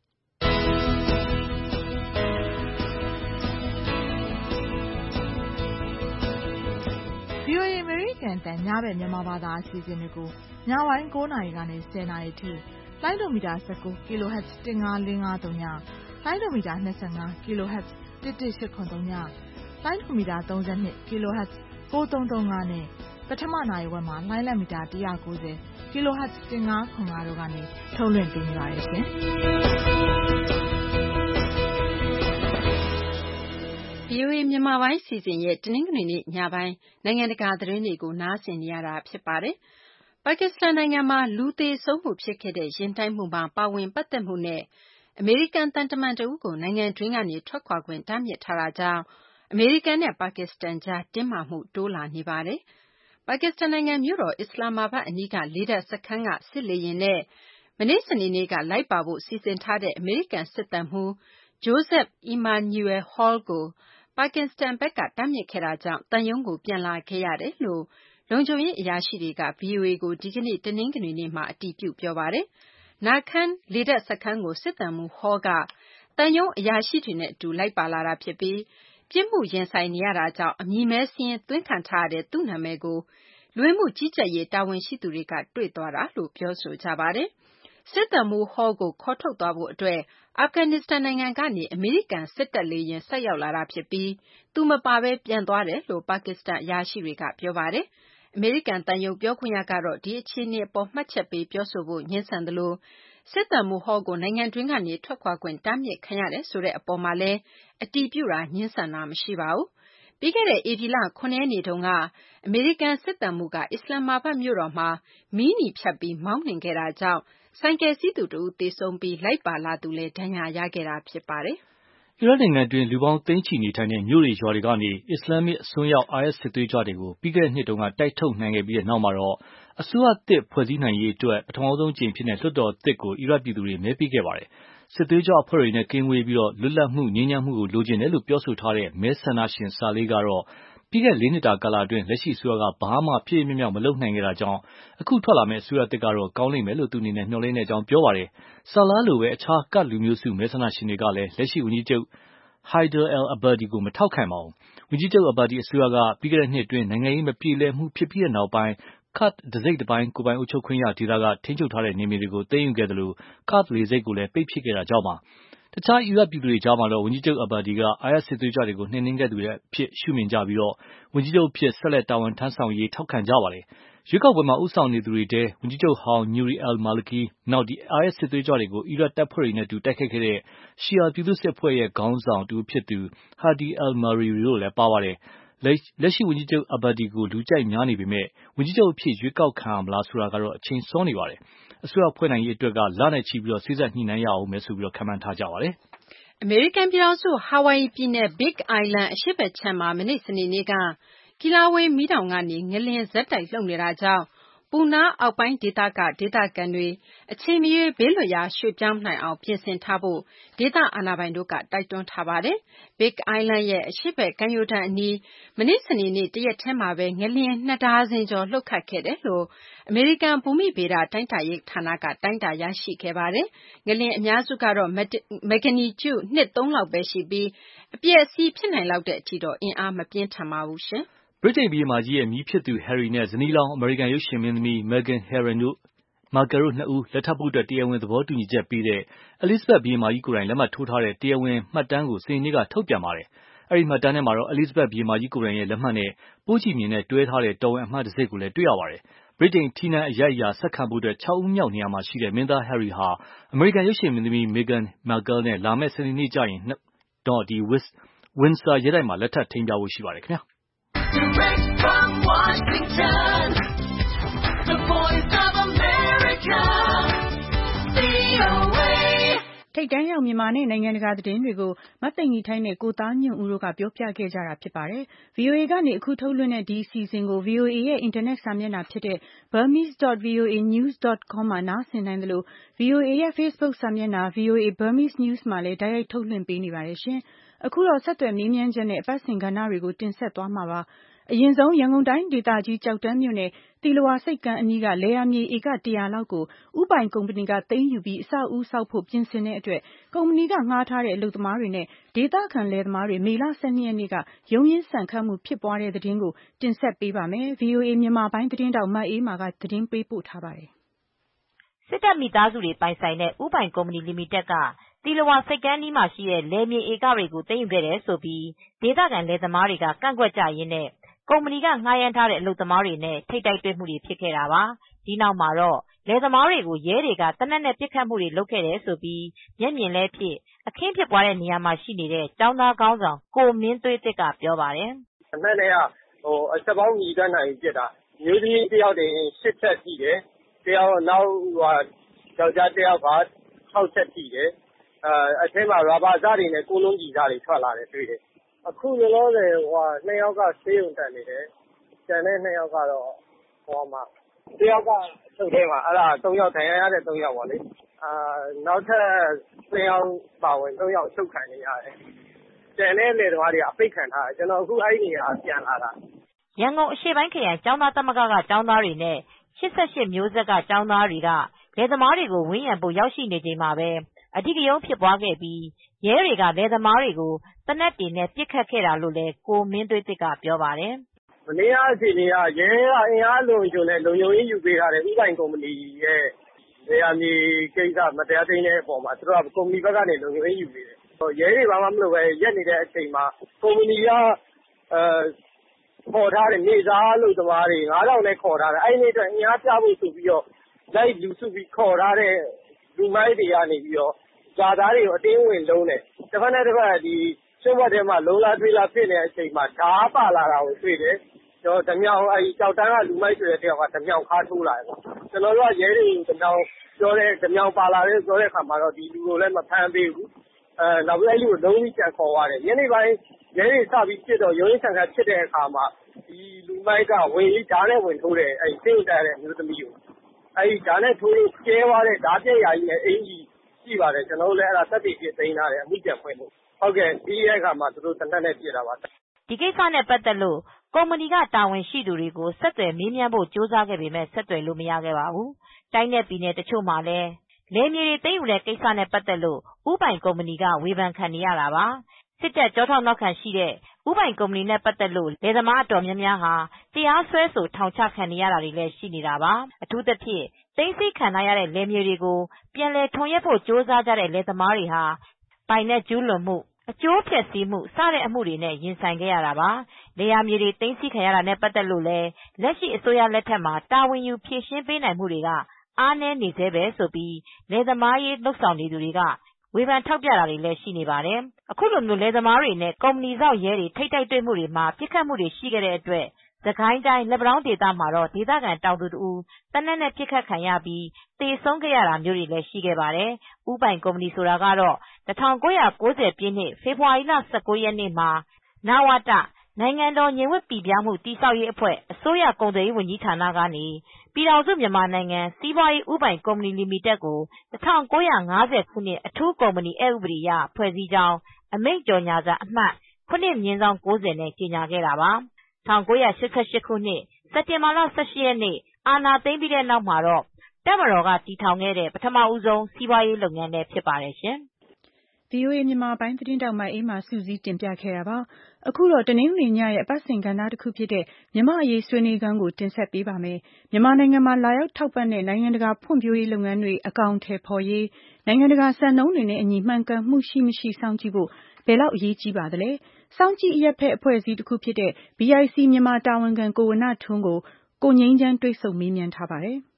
V O A အမေရိကန်တန်ညဘက်မြန်မာဘာသာအစီအစဉ်တွေကိုညပိုင်း၉နာရီကနေ၁၀နာရီထိလိုင်းဒိုမီတာ၁၉ kHz ၁၅၄၅၃ညလိုင်းဒိုမီတာ၂၅ kHz ၁၁၈၇၃ညလိုင်းဒိုမီတာ၃၂ kHz ၉၃၃၅နဲ့ပထမနာရီဝက်မှာလိုင်းလက်မီတာ၁၉၀ kHz ၁၅၇၅တို့ကနေထုတ်လွှင့်ပေးနေပါတယ်ရှင်။ V O A မြန်မာပိုင်းစီစဉ်ရဲ့တနင်္ဂနွေနေ့ညပိုင်းနိုင်ငံတကာသတင်းတွေကိုနားဆင်နေရတာဖြစ်ပါတယ်။ပါကစ္စတန်နိုင်ငံမှာလူသေဆုံးမှုဖြစ်ခဲ့တဲ့ရင်တိုက်မှုမှာပါဝင်ပတ်သက်မှုနဲ့အမေရိကန်သံတမန်တဦးကိုနိုင်ငံတွင်းကနေထွက်ခွာခွင့်တားမြစ်ထားတာကြောင့်အမေရိကန်နဲ့ပါကစ္စတန်ကြားတင်းမာမှုတိုးလာနေပါတယ်။ပါကစ္စတန်နိုင်ငံမြို့တော်အစ္စလာမာဘတ်အနီးကလေတပ်စခန်းကစစ်လေယာဉ်နဲ့မနေ့စနေနေ့ကလိုက်ပါဖို့စီစဉ်ထားတဲ့အမေရိကန်စစ်သံမှူး Joseph Emmanuel Hall ကိုပါကစ္စတန်ဘက်ကတားမြစ်ခဲ့တာကြောင့်သံရုံးကိုပြန်လာခဲ့ရတယ်လို့လုံခြုံရေးအရာရှိတွေက V O A ကိုဒီကနေ့တနင်္ဂနွေနေ့မှာအတည်ပြုပြောပါတယ်။ Narcan လေတပ်စခန်းကိုစစ်သံမှူး Hall ကသံရုံးအရာရှိတွေနဲ့အတူလိုက်ပါလာတာဖြစ်ပြီးပြစ်မှုရင်ဆိုင်နေရတာကြောင့်အမည်မဲစာရင်းသွင်းခံထားရတဲ့သူ့နာမည်ကိုလူဝင်မှုကြီးကြပ်ရေးတာဝန်ရှိသူတွေကတွေ့သွားတာလို့ပြောဆိုကြပါတယ်။စစ်သံမှူး Hall ကိုခေါ်ထုတ်သွားဖို့အတွက်အာဖဂန်နစ္စတန်နိုင်ငံကနေအမေရိကန်စစ်တပ်လေယာဉ်ဆိုက်ရောက်လာတာဖြစ်ပြီးသူမပါဘဲပြန်သွားတယ်လို့ပါကစ္စတန်အရာရှိတွေကပြောပါတယ်။အမေရိကန်သံရုံးပြောခွင့်ရကတော့ဒီအခြေအနေအပေါ်မှတ်ချက်ပေးပြောဆိုဖို့ငြင်းဆန်သလိုစစ်သံမှူး Hall ကိုနိုင်ငံတွင်းကနေထွက်ခွာခွင့်တားမြစ်ခံရတယ်ဆိုတဲ့အပေါ်မှာလည်းအတည်ပြုတာငြင်းဆန်တာမရှိပါဘူး။ပြီးခဲ့တဲ့ဧပြီလ၇ရက်နေ့တုန်းကအမေရိကန်စစ်သံမှူးကအစ္စလာမာဘတ်မြို့တော်မှာမီးနီဖြတ်ပြီးမောင်းနှင်ခဲ့တာကြောင့်ဆိုင်ကယ်စီးသူတဦးသေဆုံးပြီးလိုက်ပါလာသူလည်းဒဏ်ရာရခဲ့တာဖြစ်ပါတယ်။အီရတ်နိုင်ငံတွင်းလူပေါင်းသိန်းချီနေထိုင်တဲ့မြို့တွေရွာတွေကနေအစ္စလာမစ်အစွန်းရောက် I S စစ်သွေးကြွတွေကိုပြီးခဲ့တဲ့နှစ်တုန်းကတိုက်ထုတ်နိုင်ခဲ့ပြီးတဲ့နောက်မှာတော့အစိုးရသစ်ဖွဲ့စည်းနိုင်ရေးအတွက်ပထမဆုံးကြိမ်ဖြစ်တဲ့လွှတ်တော်သစ်ကိုအီရတ်ပြည်သူတွေမဲပေးခဲ့ပါတယ်။စစ်သွေးကြွအဖွဲ့တွေနဲ့ကင်းဝေးပြီးလွတ်လပ်မှုငြိမ်းချမ်းမှုကိုလိုချင်တယ်လို့ပြောဆိုထားတဲ့မဲဆန္ဒရှင်ဆာလေးကတော့ပြီးခဲ့တဲ့လေးနှစ်တာကာလအတွင်းလက်ရှိအစိုးရကဘာမှပြည့်ပြည့်မြောက်မလုပ်နိုင်ခဲ့တာကြောင့်အခုထွက်လာမယ့်အစိုးရသစ်ကတော့ကောင်းလိမ့်မယ်လို့သူအနေနဲ့မျှော်လင့်တဲ့အကြောင်းပြောပါတယ်။ဆာလားလိုပဲအခြားကတ်လူမျိုးစုမဲဆန္ဒရှင်တွေကလည်းလက်ရှိဝန်ကြီးချုပ်Haider al-Abadi ကိုမထောက်ခံပါဘူး။ဝန်ကြီးချုပ် Abadi အစိုးရကပြီးခဲ့တဲ့နှစ်အတွင်းနိုင်ငံရေးမပြေလည်မှုဖြစ်ပြီးတဲ့နောက်ပိုင်း Kurd တစိတ်တပိုင်းကိုယ်ပိုင်အုပ်ချုပ်ခွင့်ရဒေသကထိန်းချုပ်ထားတဲ့နေမြေတွေကိုသိမ်းယူခဲ့သလို Kurd လေဆိပ်ကိုလည်းပိတ်ပစ်ခဲ့တာကြောင့်ပါ။တခြားအီရတ်ပြည်သူတွေကြားမှာတော့ဝန်ကြီးချုပ် Abadi က အိုင်အက်စ်စစ်သွေးကြွတွေကိုနှိမ်နင်းခဲ့သူအဖြစ်ရှုမြင်ကြပြီးဝန်ကြီးချုပ်အဖြစ်ဆက်လက်တာဝန်ထမ်းဆောင်ရေးထောက်ခံကြပါတယ်။ရွေးကောက်ပွဲမှာဦးဆောင်နေသူတွေထဲဝန်ကြီးချုပ်ဟောင်း Nouri al-Maliki နောက် အိုင်အက်စ်စစ်သွေးကြွတွေကိုအီရတ်တပ်ဖွဲ့တွေနဲ့အတူတိုက်ခိုက်ခဲ့တဲ့ Shia ပြည်သူ့စစ်အဖွဲ့ခေါင်းဆောင်တဦးဖြစ်သူ Hadi al-Mariri တို့လည်းပါပါတယ်။လက်ရှိဝန်ကြီးချုပ် Abadi ကိုလူကြိုက်များနေပေမဲ့ဝန်ကြီးချုပ်အဖြစ်ရွေးကောက်ခံရမလားဆိုတာကတော့အချိန်စောနေပါတယ်။အစိုးရဖွဲ့နိုင်ရေးအတွက်ကလနဲ့ချီပြီးစေ့စပ်ညှိနှိုင်းရအောင်မယ်လို့ခန့်မှန်းထားကြပါတယ်။အမေရိကန်ပြည်ထောင်စုဟာဝိုင်ယီပြည်နယ် Big Island အရှေ့ဘက်ခြမ်းမှာမနေ့စနေနေ့ကကီလာဝေးမီးတောင်ကနေငလျင်ဆက်တိုက်လှုပ်နေတာကြောင့်ပူနာအောက်ပိုင်းဒေသကဒေသခံတွေအချိန်မရွေးဘေးလွတ်ရာရွှေ့ပြောင်းနိုင်အောင်ပြင်ဆင်ထားဖို့ဒေသအာဏာပိုင်တို့ကတိုက်တွန်းထားပါတယ်။ Big Island ရဲ့အရှေ့ဘက်ကမ်းရိုးတန်းအနီးမနေ့စနေနေ့တရက်ထဲမှာပဲငလျင်နှစ်ဒါဇင်ကျော်လှုပ်ခတ်ခဲ့တယ်လို့အမေရိကန်ဘူမိဗေဒတိုင်းတာရေးဌာနကတိုင်းတာရရှိခဲ့ပါတယ်။ငလျင်အများစုကတော့မက်ဂနီကျူ နှစ် သုံးလောက်ပဲရှိပြီးအပျက်အစီးဖြစ်နိုင်လောက်တဲ့အထိတော့အင်အားမပြင်းထန်ပါဘူးရှင်။ဗြိတိန်ဘုရင်မကြီးရဲ့မြီးဖြစ်သူ Harry နဲ့ဇနီးလောင်းအမေရိကန်ရုပ်ရှင်မင်းသမီး Meghan Markle တို့နှစ်ဦးလက်ထပ်ဖို့တရားဝင်သဘောတူညီချက်ပေးတဲ့ Elizabeth ဘုရင်မကြီးကိုယ်တိုင်လက်မှတ်ထိုးထားတဲ့တရားဝင်မှတ်တမ်းကိုစနေနေ့ကထုတ်ပြန်ပါတယ်။အဲဒီမှတ်တမ်းထဲမှာတော့ Elizabeth ဘုရင်မကြီးကိုယ်တိုင်ရဲ့လက်မှတ်နဲ့ပိုးချီမျှင်နဲ့တွဲထားတဲ့တော်ဝင်အမှတ်တံဆိပ်ကိုလည်းတွေ့ရပါတယ်။ဗြိတိန်ထီးနန်းအရိုက်အရာဆက်ခံဖို့ခြောက်ဦးမြောက်နေရာမှာရှိတဲ့မင်းသား Harry ဟာအမေရိကန်ရုပ်ရှင်မင်းသမီး Meghan Markle နဲ့လာမယ့်စနေနေ့ကျရင်တော့ Windsor ရဲတိုက်မှာလက်ထပ်ထိမ်းမြားဖို့ရှိပါတယ်ခင်ဗျာ။ Direct from Washington, the voice of America, ဗွီအိုအေထိပ်တန်းရောက်မြန်မာနဲ့နိုင်ငံတကာသတင်းတွေကိုမသိင်္ဂီထိုက်နဲ့ကိုသားညွန့်ဦးတို့ကပြောပြခဲ့ကြတာဖြစ်ပါတယ်။ ဗွီအိုအေကနေအခုထုတ်လွှင့်တဲ့ဒီအစီအစဉ်ကို ဗွီအိုအေရဲ့အင်တာနက်စာမျက်နှာဖြစ်တဲ့ burmese dot voa news dot com မှာနားဆင်နိုင်သလို ဗွီအိုအေရဲ့ Facebook စာမျက်နှာ ဗွီအိုအေ Burmese News မှာလည်းတိုက်ရိုက်ထုတ်လွှင့်ပေးနေပါတယ်ရှင်။အခုတော့ဆက်သွယ်မေးမြန်းချက်နဲ့အပတ်စဉ်ကဏ္ဍတွေကိုတင်ဆက်သွားမှာပါ။အရင်ဆုံးရန်ကုန်တိုင်းဒေသကြီးကျောက်တန်းမြို့နယ်သီလဝါဆိပ်ကမ်းအနီးကလယ်ယာမြေဧကတရာလောက်ကိုဥပိုင်ကုမ္ပဏီကသိမ်းယူပြီးအဆောက်အဦဆောက်ဖို့ပြင်ဆင်တဲ့အတွက်ကုမ္ပဏီကငှားထားတဲ့အလုပ်သမားတွေနဲ့ဒေသခံလယ်သမားတွေမေလ ၁၂ ရက်နေ့ကရုန်းရင်းဆန်ခတ်မှုဖြစ်ပွားတဲ့သတင်းကိုတင်ဆက်ပေးပါမယ်။ ဗွီအိုအေမြန်မာပိုင်းသတင်းထောက်မအေးမာကသတင်းပေးပို့ထားပါတယ်။စစ်တပ်မိသားစုတွေပိုင်ဆိုင်တဲ့ဥပိုင်ကုမ္ပဏီလီမီတက်ကသီလဝါဆိပ်ကမ်းအနီးမှာရှိတဲ့လယ်မြေဧကတွေကိုသိမ်းယူခဲ့တယ်လို့ဒေသခံလယ်သမားတွေကကန့်ကွက်ကြရင်းနဲ့ကုမ္ပဏီကငှားရမ်းထားတဲ့အလုပ်သမားတွေနဲ့ထိပ်တိုက်တွေ့မှုတွေဖြစ်ခဲ့တာပါ။ဒီနောက်မှာတော့လယ်သမားတွေကိုရဲတွေကသေနတ်နဲ့ပစ်ခတ်မှုတွေလုပ်ခဲ့တယ်လို့မျက်မြင်လည်းဖြစ်အခင်းဖြစ်ပွားတဲ့နေရာမှာရှိနေတဲ့ကျောင်းသားခေါင်းဆောင်ကိုမင်းသွေးသစ်ကပြောပါတယ်။“အမှန်တကယ်ကအချက်ပေါင်းညီတတ်နိုင်ပစ်တာအမျိုးသမီးတယောက်တင်ရှစ်ချက်ထိတယ်။တယောက်နောက်ယောက်ျားတယောက်ကခြောက်ချက်ထိတယ်။အထဲမှာရာဘာစတွေနဲ့ကိုးလုံးကျည်စတွေထွက်လာတယ်တွေ့တယ်။အခုလောလောဆယ်နှစ်ယောက်ကဆေးရုံတက်နေတယ်။ကျန်တဲ့နှစ်ယောက်ကတော့တယောက်ကအချုပ်ထဲမှာအဲဒါသုံးယောက်ဒဏ်ရာရတဲ့သုံးယောက်ပေါ့လေ။နောက်ထပ်နှစ်ယောက်ပါဝင်သုံးယောက်အချုပ်ခံနေရတယ်။ကျန်တဲ့လယ်သမားတွေကအပိတ်ခံထားရတယ်။ကျနော်အခုအဲဒီနေရာကပြန်လာတာ။ ”ရန်ကုန်အရှေ့ပိုင်းခရိုင်ကျောင်းသားသမဂ္ဂကကျောင်းသားတွေနဲ့၈၈မျိုးဆက်ကကျောင်းသားတွေကလယ်သမားတွေကိုဝန်းရံဖို့ရောက်ရှိနေချိန်မှာပဲအဓိကရုဏ်းဖြစ်ပွားခဲ့ပြီးရဲတွေကလယ်သမားတွေကိုသေနတ်တွေနဲ့ပစ်ခတ်ခဲ့တာလို့လည်းကိုမင်းသွေးသစ်ကပြောပါတယ်။“မနေ့ကအခြေအနေကရဲကအင်အားအလွန်အကျွံနဲ့လုံခြုံရေးယူပေးထားတယ်ဦးပိုင်ကုမ္ပဏီရဲ့လယ်ယာမြေကိစ္စမတရားသိမ်းတဲ့အပေါ်မှာသူတို့ကကုမ္ပဏီဘက်ကနေလုံခြုံရေးယူပေးတယ်။ရဲတွေဘာမှမလုပ်ဘဲရပ်နေတဲ့အချိန်မှာကုမ္ပဏီကခေါ်ထားတဲ့နေ့စားအလုပ်သမားတွေငါးထောင်နဲ့ခေါ်ထားတယ်။အဲဒီနေ့အတွက်အင်အားပြဖို့ဆိုပြီးတော့လိုက်လူစုပြီးခေါ်ထားတဲ့လူမိုက်တွေကနေပြီးတော့ရွာသားတွေကိုအတင်းဝင်လုံးတယ်။တဘက်နဲ့တဘက်ရွံ့ဘက်ထဲမှာလုံးလားထွေးလားဖြစ်နေတဲ့အချိန်မှာဓါးပါလာတာကိုတွေ့တယ်။ကျောက်တန်းကလူမိုက်ဆိုတဲ့တယောက်ကဓါးမြောင်ခါးထိုးလာတယ်။ကျနော်တို့ကရဲတွေကိုဓါးမြောင်ပါလာတယ်ပြောတဲ့အခါမှာတော့ဒီလူကိုလည်းမဖမ်းပေးဘူး။နောက်ပြီးအဲဒီလူကိုလုံးပြီးပြန်ခေါ်သွားတယ်။ညနေပိုင်းရဲတွေစပြီးပစ်တော့ရုန်းရင်းဆန်ခတ်ဖြစ်တဲ့အခါမှာဒီလူမိုက်ကဝင်ပြီးဓါးနဲ့ဝင်ထိုးတယ်ဆေးရုံတက်ရတဲ့အမျိုးသမီးကို။အဲဒီဓါးနဲ့ထိုးလို့ပြဲသွားတဲ့ဓါးပြက်ယာကြီးနဲ့အင်္ကျီရှိပါတယ်။ကျနော်တို့လည်းအဲဒါသက်သေအဖြစ်သိမ်းထားတယ်အမှုပြန်ဖွင့်ဖို့။ဟုတ်ကဲ့ပြီးတဲ့အခါမှာသူတို့သေနတ်နဲ့ပစ်တာပါ။ ”ဒီကိစ္စနဲ့ပတ်သက်လို့ကုမ္ပဏီကတာဝန်ရှိသူတွေကိုဆက်သွယ်မေးမြန်းဖို့ကြိုးစားခဲ့ပေမဲ့ဆက်သွယ်လို့မရခဲ့ပါဘူး။တိုင်းနဲ့ပြည်နယ်တချို့မှာလည်းလယ်မြေတွေသိမ်းယူတဲ့ကိစ္စနဲ့ပတ်သက်လို့ဦးပိုင်ကုမ္ပဏီကဝေဖန်ခံနေရတာပါ။စစ်တပ်ကျောထောက်နောက်ခံရှိတဲ့ဥဥပိုင်ကုမ္ပဏီနဲ့ပတ်သက်လို့လယ်သမားအတော်များများဟာတရားစွဲဆိုထောင်ချခံနေရတာတွေလည်းရှိနေတာပါအထူးသဖြင့်သိမ်းဆည်းခံထားရတဲ့လယ်မြေတွေကိုပြန်လည်ထွန်ရက်ဖို့ကြိုးစားကြတဲ့လယ်သမားတွေဟာပိုင်နဲ့ကျူးလွန်မှုအကျိုးဖျက်ဆီးမှုစတဲ့အမှုတွေနဲ့ရင်ဆိုင်ခဲ့ရတာပါလယ်ယာမြေတွေသိမ်းဆည်းခံရတာနဲ့ပတ်သက်လို့လည်းလက်ရှိအစိုးရလက်ထက်မှာတာဝန်ယူဖြေရှင်းပေးနိုင်မှုတွေကအားနည်းနေသေးပဲဆိုပြီးလယ်သမားရေးလှုပ်ဆောင်နေသူတွေကဝေဖန်ထောက်ပြတာတွေလည်းရှိနေပါတယ်အခုလိုမျိုးလယ်သမားတွေနဲ့ကုမ္ပဏီစောင့်ရဲတွေထိပ်တိုက်တွေ့မှုတွေမှာပြစ်ခတ်မှုတွေရှိခဲ့တဲ့အတွက်စကိုင်းတိုင်းလက်ပံတောင်းဒေသမှာတော့ဒေသခံတောင်သူတူတနက်နဲ့ပြစ်ခတ်ခံရပြီးသေဆုံးခဲ့ရတာမျိုးတွေလည်းရှိခဲ့ပါတယ်ဥပိုင်ကုမ္ပဏီဆိုတာကတော့၁၉၉၀ပြည့်နှစ်ဖေဖေါ်ဝါရီလ၁၉ရက်နေ့မှာနဝတနိုင်ငံတော်ငြိမ်ဝှက်ပိပြားမှုတည်ဆောက်ရေးအဖွဲ့အစိုးရကုန်သွယ်ရေးဝန်ကြီးဌာနကနေပြည်ထောင်စုမြန်မာနိုင်ငံစီးပွားရေးဥပိုင်ကုမ္ပဏီလီမီတက်ကို၁၉၅၀ခုနှစ်အထူးကုမ္ပဏီအက်ဥပဒေအရဖွဲ့စည်းကြောင်းအမိန့်ကြော်ညာစာအမှတ် ၇/၉၀ နဲ့ကြေညာခဲ့တာပါ၁၉၈၈ခုနှစ်စက်တင်ဘာလ၁၈ရက်နေ့အာဏာသိမ်းပြီးတဲ့နောက်မှာတော့တပ်မတော်ကတည်ထောင်ခဲ့တဲ့ပထမဦးဆုံးစီးပွားရေးလုပ်ငန်းလည်းဖြစ်ပါတယ်ရှင်။ဗွီအိုအေမြန်မာပိုင်းသတင်းတောက်မအေးမာစုစည်းတင်ပြခဲ့တာပါ။အခုတော့တနင်္ဂနွေညရဲ့အပတ်စဉ်ကဏ္ဍတစ်ခုဖြစ်တဲ့မြန်မာ့အရေးဆွေးနွေးခန်းကိုတင်ဆက်ပေးပါမယ်။မြန်မာနိုင်ငံမှာလာရောက်ထောက်ပံ့တဲ့နိုင်ငံတကာဖွံ့ဖြိုးရေးလုပ်ငန်းတွေအကောင်အထည်ဖော်ရေးနိုင်ငံတကာစံနှုန်းတွေနဲ့အညီမှန်ကန်မှုရှိမရှိစောင့်ကြည့်ဖို့ဘယ်လောက်အရေးကြီးပါသလဲ။စောင့်ကြည့်အရပ်ဖက်အဖွဲ့အစည်းတစ်ခုဖြစ်တဲ့ ဘီ အိုင် စီ မြန်မာတာဝန်ခံကိုဝဏ္ဏထွန်းကိုကိုငြိမ်းချမ်းတွေ့ဆုံမေးမြန်းထားပါတယ်။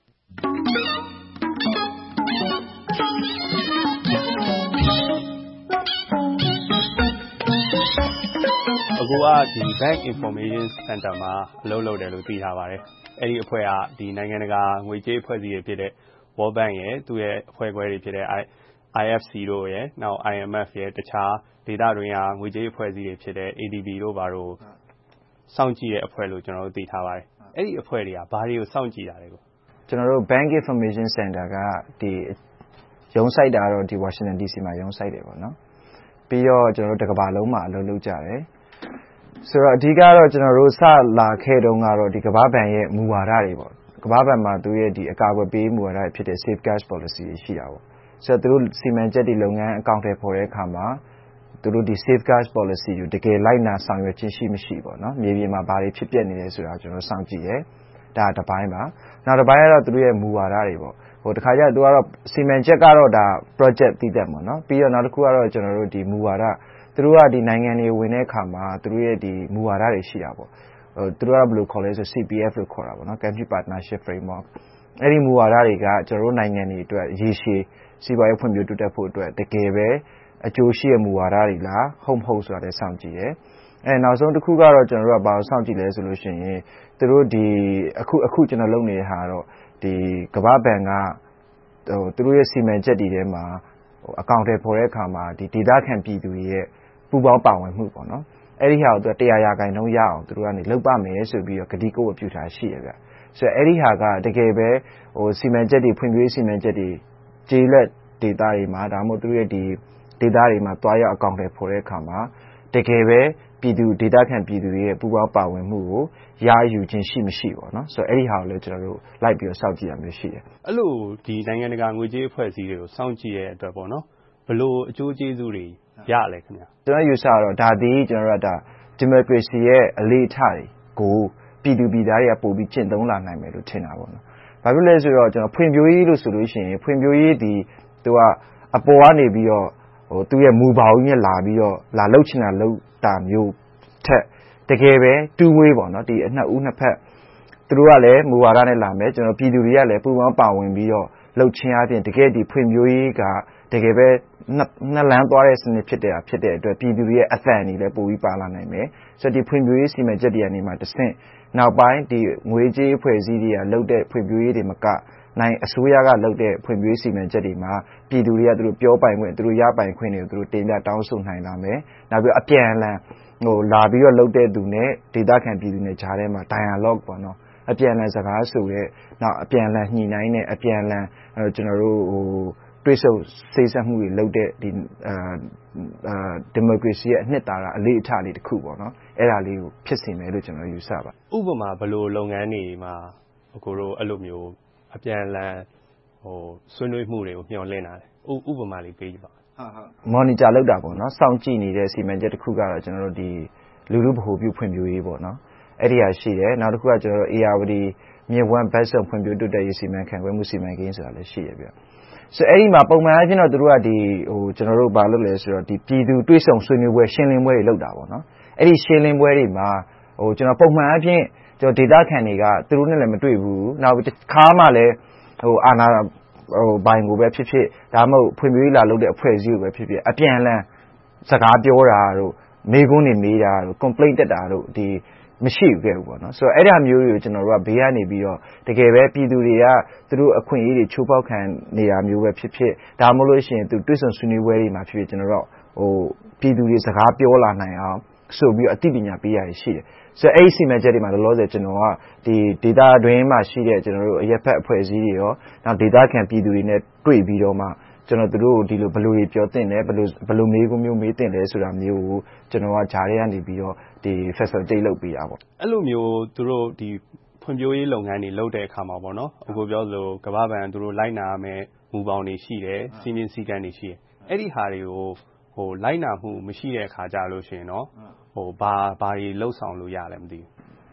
အခုကဒီ Bank Information Center မှာအလုပ်လုပ်တယ်လို့သိထားပါတယ်။အဲဒီအဖွဲ့ကဒီနိုင်ငံတကာငွေကြေးအဖွဲ့အစည်းတွေဖြစ်တဲ့ World Bank ရဲ့သူ့ရဲ့အဖွဲ့ခွဲတွေဖြစ်တဲ့ အိုင် အက်ဖ် စီ တို့ရဲ့နောက် အိုင် အမ် အက်ဖ် ရဲ့တခြားဒေသတွင်းကငွေကြေးအဖွဲ့အစည်းတွေဖြစ်တဲ့ အေ ဒီ ဘီ တို့ဘာတို့စောင့်ကြည့်တဲ့အဖွဲ့လို့ကျွန်တော်တို့သိထားပါတယ်။အဲဒီအဖွဲ့တွေကဘာတွေကိုစောင့်ကြည့်တာလဲကိုကျွန်တော်တို့ Bank Information Center ကဒီရုံးစိုက်တာတော့ဒီ Washington ဒီ စီ မှာရုံးစိုက်တယ်ပေါ့နော်။ပြီးတော့ကျွန်တော်တို့တစ်ကမ္ဘာလုံးမှာအလုပ်လုပ်ကြတယ်။ဆိုတော့အဓိကတော့ကျွန်တော်တို့စလာခဲ့တုန်းကတော့ဒီကမ္ဘာ့ဘဏ်ရဲ့မူဝါဒတွေပေါ့။ကမ္ဘာ့ဘဏ်မှာသူရဲ့ဒီအကာအကွယ်ပေးမူဝါဒတွေဖြစ်တဲ့ Safeguard Policy တွေရှိတာပေါ့။ဆိုတော့သူတို့စီမံချက်တွေလုပ်ငန်းအကောင့်တွေပေါ်တဲ့အခါမှာသူတို့ဒီ Safeguard Policy ကိုတကယ်လိုက်နာဆောင်ရွက်ခြင်းရှိမရှိပေါ့နော်။မြေပြင်မှာဘာတွေဖြစ်ပျက်နေလဲဆိုတာကျွန်တော်စောင့်ကြည့်ရဲ။ဒါတစ်ပိုင်းပါ။နောက်တစ်ပိုင်းကတော့သူတို့ရဲ့မူဝါဒတွေပေါ့။ဟိုတခါကျသူကတော့စီမံချက်ကတော့ဒါ project တည်တတ်ပေါ့နော်။ပြီးတော့နောက်တစ်ခုကတော့ကျွန်တော်တို့ဒီမူဝါဒသူတို့ကဒီနိုင်ငံတွေဝင်တဲ့အခါမှာသူတို့ရဲ့ဒီမူဝါဒတွေရှိတာပေါ့ဟိုသူတို့ကဘယ်လိုခေါ်လဲဆို စီ ပီ အက်ဖ် လို့ခေါ်တာပေါ့နော် Country Partnership Framework အဲ့ဒီမူဝါဒတွေကကျွန်တော်တို့နိုင်ငံတွေအတွက်ရေရှည်စီးပွားရေးဖွံ့ဖြိုးတိုးတက်ဖို့အတွက်တကယ်ပဲအကျိုးရှိတဲ့မူဝါဒတွေလားဟုတ်မဟုတ်ဆိုတာလည်းစောင့်ကြည့်ရဲအဲနောက်ဆုံးတစ်ခုကတော့ကျွန်တော်တို့ကဘာလို့စောင့်ကြည့်လဲဆိုလို့ရှိရင်သူတို့ဒီအခုအခုကျွန်တော်လုပ်နေတဲ့ဟာတော့ဒီကမ္ဘာ့ဘဏ်ကဟိုသူတို့ရဲ့စီမံချက်တွေထဲမှာဟိုအကောင့်တွေပေါ်တဲ့အခါမှာဒီဒေသခံပြည်သူတွေရဲ့ပူပေါင်းပါဝင်မှုပေါ့နော်အဲ့ဒီဟာကိုသူကတရားရာခိုင်နှုန်းရအောင်သူတို့ကနေလုပ်ပါမယ်ဆိုပြီးတော့ကတိကဝတ်ပြုထားရှိရဗျဆိုတော့အဲ့ဒီဟာကတကယ်ပဲဟိုစီမံချက်တွေဖွံ့ဖြိုးရေးစီမံချက်တွေကျေးလက်ဒေသတွေမှာဒါမှမဟုတ်သူတို့ရဲ့ဒီဒေသတွေမှာတွားရောက်အကောင့်တွေပေါ်တဲ့အခါမှာတကယ်ပဲပြည်သူဒေသခံပြည်သူတွေရဲ့ပူပေါင်းပါဝင်မှုကိုရယူခြင်းရှိမရှိပေါ့နော်ဆိုတော့အဲ့ဒီဟာကိုလည်းကျွန်တော်တို့လိုက်ပြီးတော့စောင့်ကြည့်ရမျိုးရှိတယ်အဲ့လိုဒီနိုင်ငံတကာငွေကြေးအဖွဲ့အစည်းတွေကိုစောင့်ကြည့်ရတဲ့အတွက်ပေါ့နော်ဘလို့အကျိုးကျေးဇူးတွေရလဲခင်ဗျာကျွန်တော်ယူဆတော့ဒါဒီကျွန်တော်တို့ကဒါဒီမိုကရေစီရဲ့အလေးအထားတွေကိုပြည်သူပြည်သားတွေကပို့ပြီးကျင့်သုံးလာနိုင်မယ်လို့ထင်တာပေါ့နော်ဘာဖြစ်လဲဆိုတော့ကျွန်တော်ဖွံ့ဖြိုးရေးလို့ဆိုလို့ရှိရင်ဖွံ့ဖြိုးရေးဒီသူကအပေါ်ကနေပြီးတော့ဟိုသူ့ရဲ့မူပေါင်းကြီးလာပြီးတော့လာလှုပ်ချင်တာလှုပ်တာမျိုးထက်တကယ်ပဲတူဝေးပေါ့နော်ဒီအနှစ်ဦးနှစ်ဖက်သူတို့ကလည်းမူဝါဒနဲ့လာမယ်ကျွန်တော်ပြည်သူတွေကလည်းပူပေါင်းပါဝင်ပြီးတော့လှုပ်ချင်းအပြင်တကယ်ဒီဖွံ့ဖြိုးရေးကတကယ်ပဲနှစ်လမ်းသွားတဲ့စနစ်ဖြစ်တဲ့ဖြစ်တဲ့အတွက်ပြည်သူတွေရဲ့အသံတွေလည်းပိုပြီးပါလာနိုင်မယ်ဆိုတော့ဒီဖွံ့ဖြိုးရေးစီမံချက်တွေကနေမှတဆင့်နောက်ပိုင်းဒီငွေကြေးအဖွဲ့အစည်းတွေကလှုပ်တဲ့ဖွံ့ဖြိုးရေးတွေမကနိုင်အစိုးရကလှုပ်တဲ့ဖွံ့ဖြိုးရေးစီမံချက်တွေမှာပြည်သူတွေကသူတို့ပြောပိုင်ခွင့်သူတို့ရပိုင်ခွင့်တွေကိုသူတို့တင်ပြတောင်းဆိုနိုင်လာမယ်နောက်ပြီးအပြန်အလှန်ဟိုလာပြီးတော့လှုပ်တဲ့သူနဲ့ဒေသခံပြည်သူနဲ့ကြားထဲမှာ dialogue ပေါ့နော်အပြန်အလှန်စကားဆိုရဲနောက်အပြန်အလှန်ညှိနှိုင်းတဲ့အပြန်အလှန်ကျွန်တော်တို့ဟိုတွေ့ဆုံစိတ်ဆက်မှုတွေလုပ်တဲ့ဒီအာဒီမိုကရေစီရဲ့အနှစ်သာရအလေးအထားလေးတစ်ခုပေါ့နော်အဲ့ဒါလေးကိုဖြစ်စေမယ်လို့ကျွန်တော်ယူဆပါဥပမာဘယ်လိုလုပ်ငန်းတွေမှာကိုတို့အဲ့လိုမျိုးအပြန်အလှန်ဟိုဆွေးနွေးမှုတွေကိုမျှော်လင့်တာလေဥပမာလေးပေးကြပါဟုတ်ဟုတ် monitor လုပ်တာပေါ့နော်စောင့်ကြည့်နေတဲ့စီမံချက်တစ်ခုကတော့ကျွန်တော်တို့ဒီလူလူဗဟိုပြုဖွံ့ဖြိုးရေးပေါ့နော်အဲ့ဒီဟာရှိတယ်နောက်တစ်ခုကကျွန်တော်တို့ A R D မြေဝမ်းဘတ်ဆုံဖွံ့ဖြိုးတိုးတက်ရေးစီမံခန့်ခွဲမှုစီမံကိန်းဆိုတာလည်းရှိရပြဆိုအဲ့ဒီမှာပုံမှန်အားဖြင့်တော့သူတို့ကဒီဟိုကျွန်တော်တို့ဘာလုပ်လဲဆိုတော့ဒီပြည်သူတွေ့ဆုံဆွေးနွေးပွဲရှင်းလင်းပွဲတွေလုပ်တာပေါ့နော်အဲ့ဒီရှင်းလင်းပွဲတွေမှာဟိုကျွန်တော်ပုံမှန်အားဖြင့်ကျွန်တော်ဒေတာခန်တွေကသူတို့နဲ့လည်းမတွေ့ဘူးနောက်တစ်ခါမှလည်းဟိုအာနာဟိုဘိုင်ကိုပဲဖြစ်ဖြစ်ဒါမှမဟုတ်ဖွံ့ဖြိုးရေးလာလုပ်တဲ့အဖွဲ့အစည်းကိုပဲဖြစ်ဖြစ်အပြန်အလှန်စကားပြောတာတို့မေးခွန်းတွေမေးတာတို့ complaint တက်တာတို့ဒီမရှိဘူးခဲ့ဘူးပေါ့နော်ဆိုတော့အဲ့ဒါမျိုးတွေကိုကျွန်တော်တို့ကဘေးကနေပြီးတော့တကယ်ပဲပြည်သူတွေကသူတို့အခွင့်အရေးတွေချိုးဖောက်ခံနေတာမျိုးပဲဖြစ်ဖြစ်ဒါမှမဟုတ်လို့ရှိရင်သူတွေ့ဆုံဆွေးနွေးပွဲတွေမှာဖြစ်ဖြစ်ကျွန်တော်တို့ဟိုပြည်သူတွေစကားပြောလာနိုင်အောင်ဆိုပြီးအသိပညာပေးရရှိတယ်ဆိုတော့အဲ့ဒီစီမံချက်တွေမှာလောလောဆယ်ကျွန်တော်ကဒီ data အတွင်းမှာရှိတဲ့ကျွန်တော်တို့အရက်ဖက်အဖွဲ့အစည်းတွေရောနောက် data ခံပြည်သူတွေနဲ့တွေ့ပြီးတော့မှကျွန်တော်တို့ဒီလိုဘယ်လိုတွေပြောတင်လဲဘယ်လိုဘယ်လိုမေးခွန်းမျိုးမေးတင်လဲဆိုတာမျိုးကိုကျွန်တော်ကဂျားထဲကနေပြီးတော့ဒီ facilitate လုပ်ပေးတာပေါ့အဲ့လိုမျိုးသူတို့ဒီဖွံ့ဖြိုးရေးလုပ်ငန်းတွေလုပ်တဲ့အခါမှာပေါ့နော်အခုပြောသလိုကမ္ဘာ့ဘဏ်သူတို့လိုက်နာရမယ့်မူပေါင်းတွေရှိတယ်စီမင်းစည်းကမ်းတွေရှိတယ်အဲ့ဒီဟာတွေကိုဟိုလိုက်နာမှုမရှိတဲ့အခါကြလို့ရှိရင်တော့ဟိုဘာဘာတွေလှုပ်ဆောင်လို့ရလဲမသိဘူး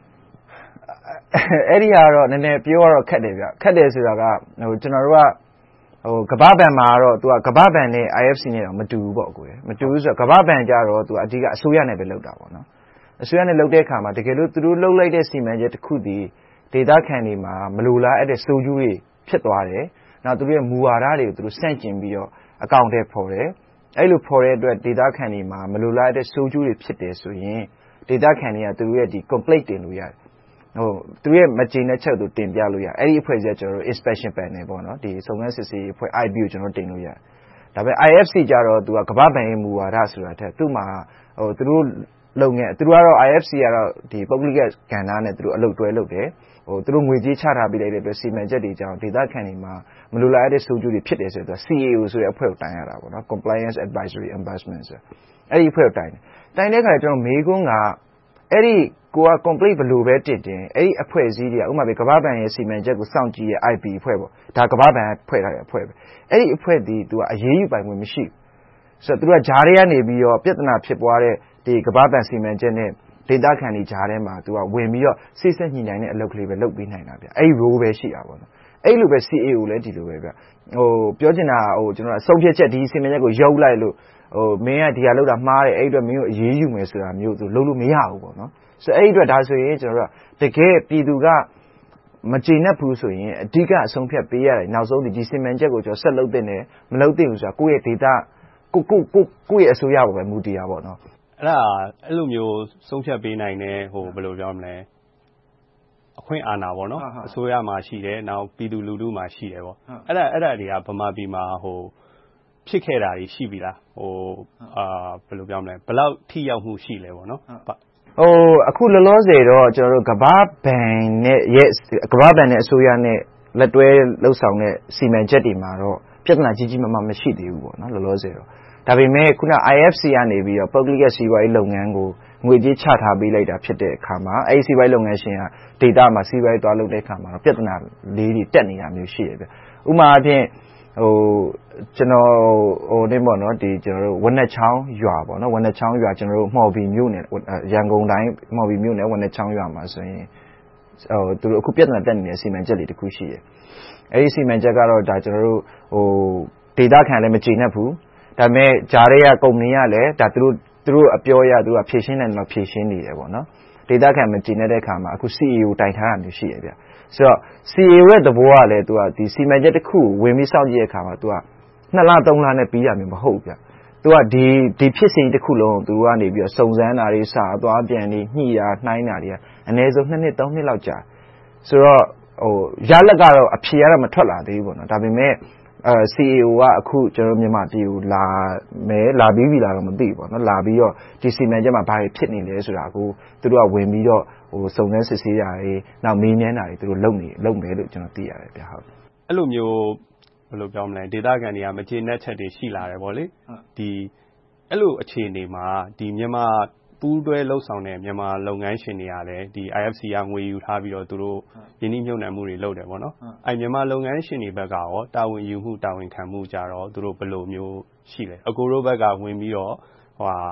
အဲ့ဒီဟာတော့နည်းနည်းပြောရတော့ခက်တယ်ဗျခက်တယ်ဆိုတာကဟိုကျွန်တော်တို့ကဟိုကမ္ဘာ့ဘဏ်မှာတော့သူကကမ္ဘာ့ဘဏ်နဲ့ I F C နဲ့တော့မတူဘူးပေါ့ကိုယ်မတူဘူးဆိုတော့ကမ္ဘာ့ဘဏ်ကြတော့သူအဓိကအစိုးရနဲ့ပဲလုပ်တာပေါ့နော်အစိုးရနဲ့လုပ်တဲ့အခါမှာတကယ်လို့သူတို့လုပ်လိုက်တဲ့စီမံချက်တစ်ခုတည်ဒေတာခန်တွေမှာမလိုလားအဲ့တဲ့စိုးကျိုးတွေဖြစ်သွားတယ်နောက်သူတို့ရဲ့မူဝါဒတွေကိုသူတို့စန့်ကျင်ပြီးတော့အကောင့်ထဲပေါ်တယ်အဲ့လိုပေါ်တဲ့အတွက်ဒေတာခန်တွေမှာမလိုလားတဲ့စိုးကျိုးတွေဖြစ်တယ်ဆိုရင်ဒေတာခန်တွေကသူတို့ရဲ့ဒီ complaint တင်လို့ရတယ်ဟိုသူရဲ့မကျေနပ်ချက်ကိုတင်ပြလို့ရအဲ့ဒီအဖွဲ့ကြီးကကျွန်တော်တို့ inspection panel ပေါ့နော်ဒီစုံစမ်းစစ်ဆေးရေးအဖွဲ့ I B ကိုကျွန်တော်တင်လို့ရတယ်ဒါပေမဲ့ I F C ကြတော့သူကကမ္ဘာ့ဘဏ်ရဲ့မူဝါဒဆိုတာထက်သူ့မှာဟိုသူတို့လုပ်ငန်းသူတို့ကတော့ I F C ကတော့ဒီပုဂ္ဂလိကကဏ္ဍနဲ့သူတို့အလုပ်တွဲလုပ်တယ်ဟိုသူတို့ငွေကြေးချထားပေးလိုက်တဲ့အတွက်စီမံချက်တွေကြောင့်ဒေသခံတွေမှာမလိုလားတဲ့စိုးကျိုးတွေဖြစ်တယ်ဆိုတော့ C A O ဆိုတဲ့အဖွဲ့ကိုတိုင်ရတာပေါ့နော် Compliance Advisory Ombudsman ဆိုအဲ့ဒီအဖွဲ့ကိုတိုင်တယ်တိုင်တဲ့အခါကျကျွန်တော်မေးခွန်းကအဲ့ဒီကိုက complaint ဘယ်လိုပဲတင်တင်အဲ့ဒီအဖွဲ့အစည်းတွေကဥပမာပဲကမ္ဘာ့ဘဏ်ရဲ့စီမံချက်ကိုစောင့်ကြည့်ရဲ့ I B အဖွဲ့ပေါ့ဒါကမ္ဘာ့ဘဏ်ဖွဲ့ထားတဲ့အဖွဲ့ပဲအဲ့ဒီအဖွဲ့ဒီသူကအရေးယူပိုင်ခွင့်မရှိဘူးဆိုတော့သူကဂျားတွေကနေပြီးတော့ပြဿနာဖြစ်ပွားတဲ့ဒီကမ္ဘာ့ဘဏ်စီမံချက်နဲ့ဒေတာခံတွေဂျားထဲမှာသူကဝင်ပြီးတော့စိတ်ဆက်ညှိနှိုင်းတဲ့အလုပ်ကလေးပဲလုပ်ပေးနိုင်တာဗျအဲ့ဒီ role ပဲရှိတာပေါ့နော်အဲ့လိုပဲ C A O လည်းဒီလိုပဲဗျဟိုပြောချင်တာဟိုကျွန်တော်အဆုံးဖြတ်ချက်ဒီစီမံချက်ကိုရုပ်လိုက်လို့ဟိုမင်းကဒီဟာလောက်တာမှားတယ်အဲ့ဒီအတွက်မင်းကိုအရေးယူမယ်ဆိုတာမျိုးသူလုပ်လို့မရဘူးပေါ့နော်ဆိုအဲ့ဒီအတွက်ဒါဆိုရင်ကျွန်တော်တို့တကယ်ပြည်သူကမကျေနပ်ဘူးဆိုရင်အဓိကအဆုံးဖြတ်ပေးရတယ်နောက်ဆုံးဒီစီမံချက်ကိုကျွန်တော်ဆက်လုပ်တဲ့နဲ့မလုပ်သင့်ဘူးဆိုတာကိုယ့်ရဲ့ data ကိုကိုကိုကိုယ့်ရဲ့အစိုးရပေါ်ပဲမူတည်တာပေါ့နော်အဲ့ဒါအဲ့လိုမျိုးဆုံးဖြတ်ပေးနိုင်တဲ့ဟိုဘယ်လိုပြောမလဲအခွင့်အာဏာပေါ့နော်အစိုးရမှာရှိတယ်နောက်ပြည်သူလူထုမှာရှိတယ်ပေါ့အဲ့ဒါအဲ့ဒါတွေကဗမာပြည်မှာဟိုဖြစ်ခဲ့တာတွေရှိပြီလားဟိုအာဘယ်လိုပြောမလဲဘယ်လောက်ထိရောက်မှုရှိလဲပေါ့နော်ဟိုအခုလောလောဆယ်တော့ကျွန်တော်တို့ကမ္ဘာ့ဘဏ်နဲ့ရဲ့ကမ္ဘာ့ဘဏ်နဲ့အစိုးရနဲ့လက်တွဲလှုပ်ဆောင်တဲ့စီမံချက်တွေမှာတော့ပြဿနာကြီးကြီးမားမားမရှိသေးဘူးပေါ့နော်လောလောဆယ်တော့ဒါပေမဲ့ခုန I F C ကနေပြီးတော့ပုဂ္ဂလိကစီးပွားရေးလုပ်ငန်းကိုငွေကြေးချထားပေးလိုက်တာဖြစ်တဲ့အခါမှာအဲဒီစီးပွားရေးလုပ်ငန်းရှင်က data မှာစီးပွားရေးသွားလုပ်တဲ့အခါမှာတော့ပြဿနာလေးတွေတက်နေတာမျိုးရှိတယ်ဗျဥပမာအဖြစ်ဟိုကျွန်တော်ဟိုနေပေါ့နော်ဒီကျွန်တော်တို့ဝက်နက်ချောင်းရွာပေါ့နော်ဝက်နက်ချောင်းရွာကျွန်တော်တို့မှော်ဘီမြို့နယ်ရန်ကုန်တိုင်းမှော်ဘီမြို့နယ်ဝက်နက်ချောင်းရွာမှာဆိုရင်ဟိုသူတို့အခုပြဿနာတက်နေတဲ့စီမံချက်လေးတစ်ခုရှိတယ်အဲဒီစီမံချက်ကတော့ဒါကျွန်တော်တို့ဟို data ခံလည်းမကျေနပ်ဘူးဒါပေမဲ့ဂျားတွေကကုမ္ပဏီကလည်းဒါသူတို့သူတို့အပြောရသူကဖြည့်ရှင်းတယ်တော့ဖြည့်ရှင်းနေတယ်ပေါ့နော် data ခံမကျေနပ်တဲ့အခါမှာအခု C A O တိုင်ထားတာမျိုးရှိရဗျဆိုတော့ C A O ရဲ့သဘောကလည်းသူကဒီစီမံချက်တစ်ခုဝင်ပြီးစောင့်ကြည့်တဲ့အခါမှာသူကနှစ်လသုံးလနဲ့ပြီးရမှာမဟုတ်ဗျသူကဒီဒီဖြစ်စဉ်တစ်ခုလုံးသူကနေပြီးတော့စုံစမ်းတာတွေစာအသွားပြန်နေညှိတာနှိုင်းတာတွေအနည်းဆုံးနှစ်နှစ်သုံးနှစ်လောက်ကြာဆိုတော့ဟိုရလက်ကတော့အဖြေကတော့မထွက်လာသေးဘူးပေါ့နော်ဒါပေမဲ့အဲ C A O ကအခုကျွန်တော်မြန်မာပြည်ကိုလာမယ်လာပြီးပြီလားတော့မသိဘူးပေါ့နော်လာပြီးတော့ဒီစီမံချက်မှာဘာတွေဖြစ်နေလဲဆိုတာကိုသူတို့ကဝင်ပြီးတော့ဟိုစုံစမ်းစစ်ဆေးတာတွေနောက်မေးမြန်းတာတွေသူတို့လုပ်နေလုပ်မယ်လို့ကျွန်တော်သိရတယ်ဗျဟုတ်အဲ့လိုမျိုးဘယ်လိုပြောမလဲဒေတာကန်တွေကမကျေနပ်ချက်တွေရှိလာတယ်ပေါ့လေဒီအဲ့လိုအခြေအနေမှာဒီမြန်မာပူးတွဲလှုပ်ဆောင်တဲ့မြန်မာလုပ်ငန်းရှင်တွေကလည်းဒီ I F C ကငွေယူထားပြီးတော့သူတို့ယင်းနှိမ့်မြုပ်နှံမှုတွေလုပ်တယ်ပေါ့နော်အဲ့မြန်မာလုပ်ငန်းရှင်တွေဘက်ကရောတာဝန်ယူမှုတာဝန်ခံမှုကြတော့သူတို့ဘယ်လိုမျိုးရှိလဲအကိုတို့ဘက်ကဝင်ပြီးတော့ဟိုဟာ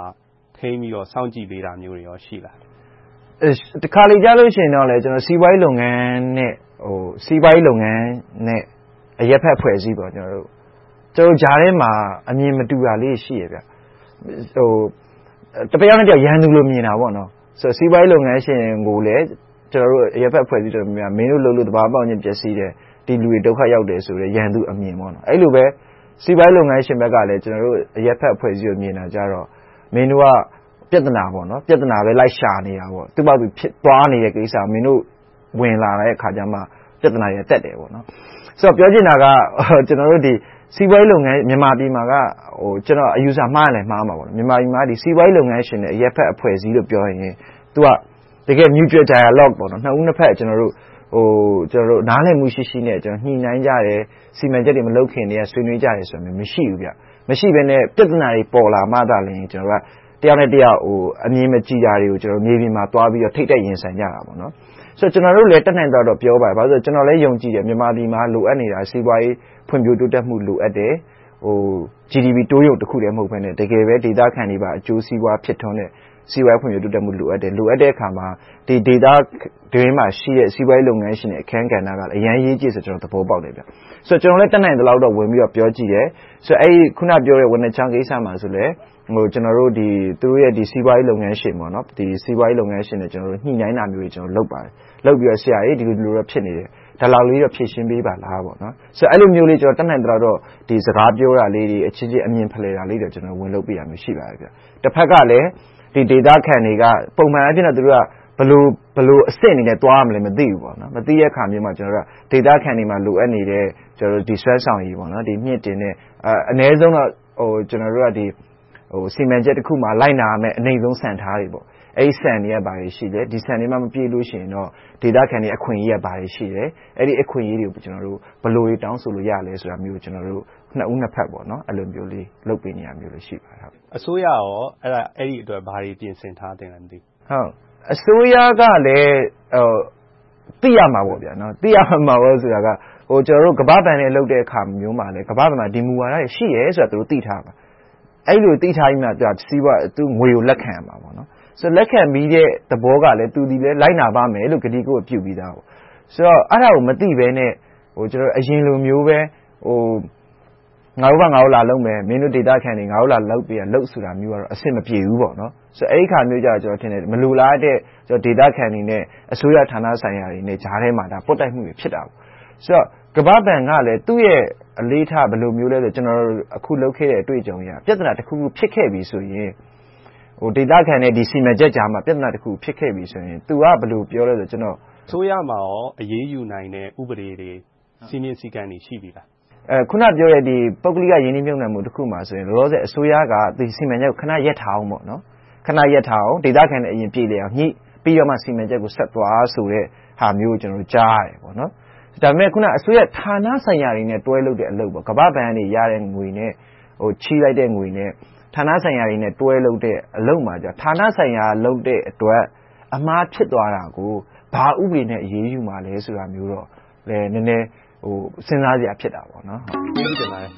ထိန်းပြီးတော့စောင့်ကြည့်ပေးတာမျိုးတွေရောရှိလားတခါလေကြားလို့ရှိရင်တော့လေကျွန်တော်စီးပွားရေးလုပ်ငန်းနဲ့ဟိုစီးပွားရေးလုပ်ငန်းနဲ့အရက်ဖက်ဖွဲ့စည်းပေါ့ကျွန်တော်တို့ကျွန်တော်ဂျားထဲမှာအမြင်မတူတာလေးရှိရဗျဟိုတပည့်နဲ့တယောက်ရန်သူလို့မြင်တာပေါ့နော်ဆိုစီးပွားရေးလုပ်ငန်းရှင်ကိုလည်းကျွန်တော်တို့အရက်ဖက်ဖွဲ့စည်းတယ်များမင်းတို့လှုပ်လို့တဘာပေါင်းချင်းပျက်စီးတယ်ဒီလူတွေဒုက္ခရောက်တယ်ဆိုတော့ရန်သူအမြင်ပေါ့နော်အဲ့လိုပဲစီးပွားရေးလုပ်ငန်းရှင်ဘက်ကလည်းကျွန်တော်တို့အရက်ဖက်ဖွဲ့စည်းရမြင်တာကြတော့မင်းတို့ကပြဿနာပေါ့နော်ပြဿနာပဲလိုက်ရှာနေတာပေါ့သူ့ဘာသူဖြစ်သွားနေတဲ့ကိစ္စမင်းတို့ဝင်လာတဲ့အခါကျမှပြဿနာရတက်တယ်ပေါ့နော်ဆိုတော့ပြောချင်တာကကျွန်တော်တို့ဒီစီးပွားရေးလုပ်ငန်းမြန်မာပြည်မှာကဟိုကျွန်တော်အယူဆမှားတယ်မှားမှာပေါ့နော်မြန်မာပြည်မှာဒီစီးပွားရေးလုပ်ငန်းရှင်နဲ့အရက်ဖက်အဖွဲ့အစည်းလို့ပြောရင်သူကတကယ် mutual dialogue ပေါ့နော်နှစ်ဦးနှစ်ဖက်ကျွန်တော်တို့ဟိုကျွန်တော်တို့နားလည်မှုရှိရှိနဲ့ကျွန်တော်ညှိနှိုင်းကြတယ်စီမံချက်တွေမလုပ်ခင်တည်းကဆွေးနွေးကြတယ်ဆိုတော့မရှိဘူးဗျမရှိဘဲနဲ့ပြဿနာတွေပေါ်လာမှသာလျှင်ကျွန်တော်ကတယောက်နဲ့တယောက်ဟိုအမြင်မကြည်တာတွေကိုကျွန်တော်မြေပြင်မှာသွားပြီးတော့ထိတ်တက်ရင်ဆိုင်ကြတာပေါ့နော်ဆိုတော့ကျွန်တော်တို့လည်းတက်နိုင်တော့တော့ပြောပါတယ်ဘာလို့လဲဆိုတော့ကျွန်တော်လည်းယုံကြည်တယ်မြန်မာပြည်မှာလိုအပ်နေတာစီးပွားရေးဖွံ့ဖြိုးတိုးတက်မှုလိုအပ်တယ်ဟို ဂျီ ဒီ ပီ တိုးရုံတစ်ခုတည်းမဟုတ်ဘဲနဲ့တကယ်ပဲဒေသခံတွေပါအကျိုးစီးပွားဖြစ်ထွန်းတဲ့စီးပွားရေးဖွံ့ဖြိုးတိုးတက်မှုလိုအပ်တယ်လိုအပ်တဲ့အခါမှာဒီဒေသတွင်းမှာရှိတဲ့စီးပွားရေးလုပ်ငန်းရှင်တွေအခန်းကဏ္ဍကအရန်ရေးကြီးဆိုကျွန်တော်သဘောပေါက်တယ်ဗျဆိုတော့ကျွန်တော်လည်းတက်နိုင်တဲ့လောက်တော့ဝင်ပြီးတော့ပြောကြည့်တယ်ဆိုတော့အဲ့ဒီခုနပြောတဲ့ဝန်ထမ်းကိစ္စမှာဆိုလည်းဟိုကျွန်တော်တို့ဒီသူတို့ရဲ့ဒီစီးပွားရေးလုပ်ငန်းရှင်ပေါ့နော်ဒီစီးပွားရေးလုပ်ငန်းရှင်တွေကျွန်တော်တို့ညှိနှိုင်းတာမျိုးတွေကျွန်တော်လုပ်ပါတယ်လုပ်ပြီးတော့ဆရာကြီးဒီလိုဒီလိုတော့ဖြစ်နေတယ်ဒါလောက်လေးတော့ဖြည့်ရှင်းပေးပါလားပေါ့နော်ဆိုတော့အဲ့လိုမျိုးလေးကျွန်တော်တက်နိုင်တော့တော့ဒီစကားပြောတာလေးတွေအချင်းချင်းအမြင်ဖလှယ်တာလေးတွေကျွန်တော်ဝင်လုပ်ပေးရမျိုးရှိပါတယ်ဗျတစ်ဖက်ကလည်းဒီဒေတာခံတွေကပုံမှန်အဖြစ်နဲ့သူတို့ကဘလို့ဘလို့အစ်စ်အနေနဲ့သွားရမလဲမသိဘူးပေါ့နော်မသိတဲ့အခါမျိုးမှာကျွန်တော်တို့ကဒေတာခံတွေမှာလိုအပ်နေတဲ့ကျွန်တော်တို့ဒီဆွဲဆောင်ရည်ပေါ့နော်ဒီမြင့်တင်တဲ့အဲအနည်းဆုံးတော့ဟိုကျွန်တော်တို့ကဒီဟိုစီမံချက်တစ်ခုမှာလိုက်နာရမယ်အနေဆုံးစံထားတွေပေါ့အဲ့ဒီစံတွေကဘာတွေရှိလဲဒီစံတွေမှမပြည့်လို့ရှိရင်တော့ဒေတာခံတွေအခွင့်အရေးကဘာတွေရှိလဲအဲ့ဒီအခွင့်အရေးတွေကိုကျွန်တော်တို့ဘလို့တွေတောင်းဆိုလို့ရလဲဆိုတာမျိုးကျွန်တော်တို့နှစ်ဦးနှစ်ဖက်ပေါ့နော်အဲ့လိုမျိုးလေးလုပ်ပေးနေရမျိုးလေးရှိပါတယ်ဟုတ်အစိုးရရောအဲ့ဒါအဲ့ဒီအတွက်ဘာတွေပြင်ဆင်ထားတယ်လဲမသိဘူးဟုတ်အစိုးရကလည်းဟိုသိရမှာပေါ့ဗျာနော်သိရမှာပေါ့ဆိုတာကဟိုကျွန်တော်တို့ကမ္ဘာ့ဘဏ်နဲ့လုပ်တဲ့အခါမျိုးမှာလည်းကမ္ဘာ့ဘဏ်မှာဒီမူဝါဒတွေရှိရဲဆိုတာသူတို့သိထားပါအဲ့လိုသိထားပြီးမှသူကစီးပွားသူငွေကိုလက်ခံရမှာပေါ့နော်ဆိုတော့လက်ခံပြီးတဲ့သဘောကလည်းသူဒီလဲလိုက်နာပါမယ်လို့ဂတိကိုပြုပြီးသားပေါ့ဆိုတော့အဲ့ဒါကိုမသိဘဲနဲ့ဟိုကျွန်တော်အရင်လိုမျိုးပဲဟိုငါတို့ကငါတို့လာလုပ်မယ်မင်းတို့ဒေတာခံတွေငါတို့လာလုပ်ပြီးလှုပ်ဆိုတာမျိုးကတော့အဆင်မပြေဘူးပေါ့နော်ဆိုတော့အဲ့ဒီခါမျိုးကြတော့ကျွန်တော်ထင်တယ်မလိုလားတဲ့ကျွန်တော်ဒေတာခံတွေနဲ့အစိုးရဌာနဆိုင်ရာတွေနဲ့ဂျားထဲမှာဒါပုတ်တိုက်မှုတွေဖြစ်တာပေါ့ဆိုတော့ကမ္ဘာ့ဘဏ်ကလည်းသူ့ရဲ့အလေးထားဘယ်လိုမျိုးလဲဆိုကျွန်တော်အခုလုပ်ခဲ့တဲ့အတွေ့အကြုံကြီးပြဿနာတစ်ခုခုဖြစ်ခဲ့ပြီဆိုရင်ဟိုဒေတာခံတဲ့ဒီစီမံချက်ကြားမှာပြဿနာတစ်ခုဖြစ်ခဲ့ပြီဆိုရင်သူကဘယ်လိုပြောလဲဆိုကျွန်တော်ဆိုရမှာရောအရေးယူနိုင်တဲ့ဥပဒေတွေစီမင်းစည်းကမ်းတွေရှိပြီလားအဲခုနပြောတဲ့ဒီပုဂ္ဂလိကယင်းနှိမ့်မြုပ်နှံမှုတစ်ခုမှာဆိုရင်လောလောဆယ်အစိုးရကဒီစီမံချက်ကိုခဏရပ်ထားအောင်ပေါ့နော်ခဏရပ်ထားအောင်ဒေတာခံတဲ့အရင်ပြည်လေအောင်ညှိပြီးတော့မှစီမံချက်ကိုဆက်သွားဆိုတဲ့ဟာမျိုးကိုကျွန်တော်ကြားရတယ်ပေါ့နော်ဒါပေမဲ့ခုနအစိုးရဌာနဆိုင်ရာတွေနဲ့တွဲလုပ်တဲ့အလုပ်ပေါ့ကမ္ဘာ့ဘဏ်တွေရတဲ့ငွေနဲ့ဟိုချီးလိုက်တဲ့ငွေနဲ့ဌာနဆိုင်ရာတွေနဲ့တွဲလုပ်တဲ့အလုပ်မှာじゃဌာနဆိုင်ရာလုပ်တဲ့အတွက်အမှားဖြစ်သွားတာကိုဘာဥပဒေနဲ့အရေးယူမှာလဲဆိုတာမျိုးတော့လည်းနည်းနည်းဟိုစဉ်းစားစရာဖြစ်တာပေါ့နော်ဟုတ်ကဲ့ပါတယ်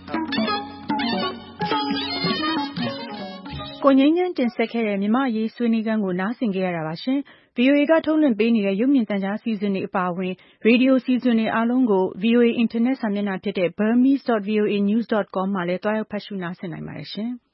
ကိုငိမ့်ငန်းတင်ဆက်ခဲ့တဲ့မြမရေးဆွေးနွေးခန်းကိုနားဆင်ကြရတာပါရှင် ဗွီအိုအေ ကထုတ်လွှင့်ပေးနေတဲ့ရုပ်မြင်သံကြားစီစဉ်တွေအပါအဝင်ရေဒီယိုစီစဉ်တွေအားလုံးကို ဗွီအိုအေ အင်တာနက်စာမျက်နှာဖြစ်တဲ့ burmese dot v o a news dot com မှာလည်းတွားရောက်ဖတ်ရှုနားဆင်နိုင်ပါတယ်ရှင်။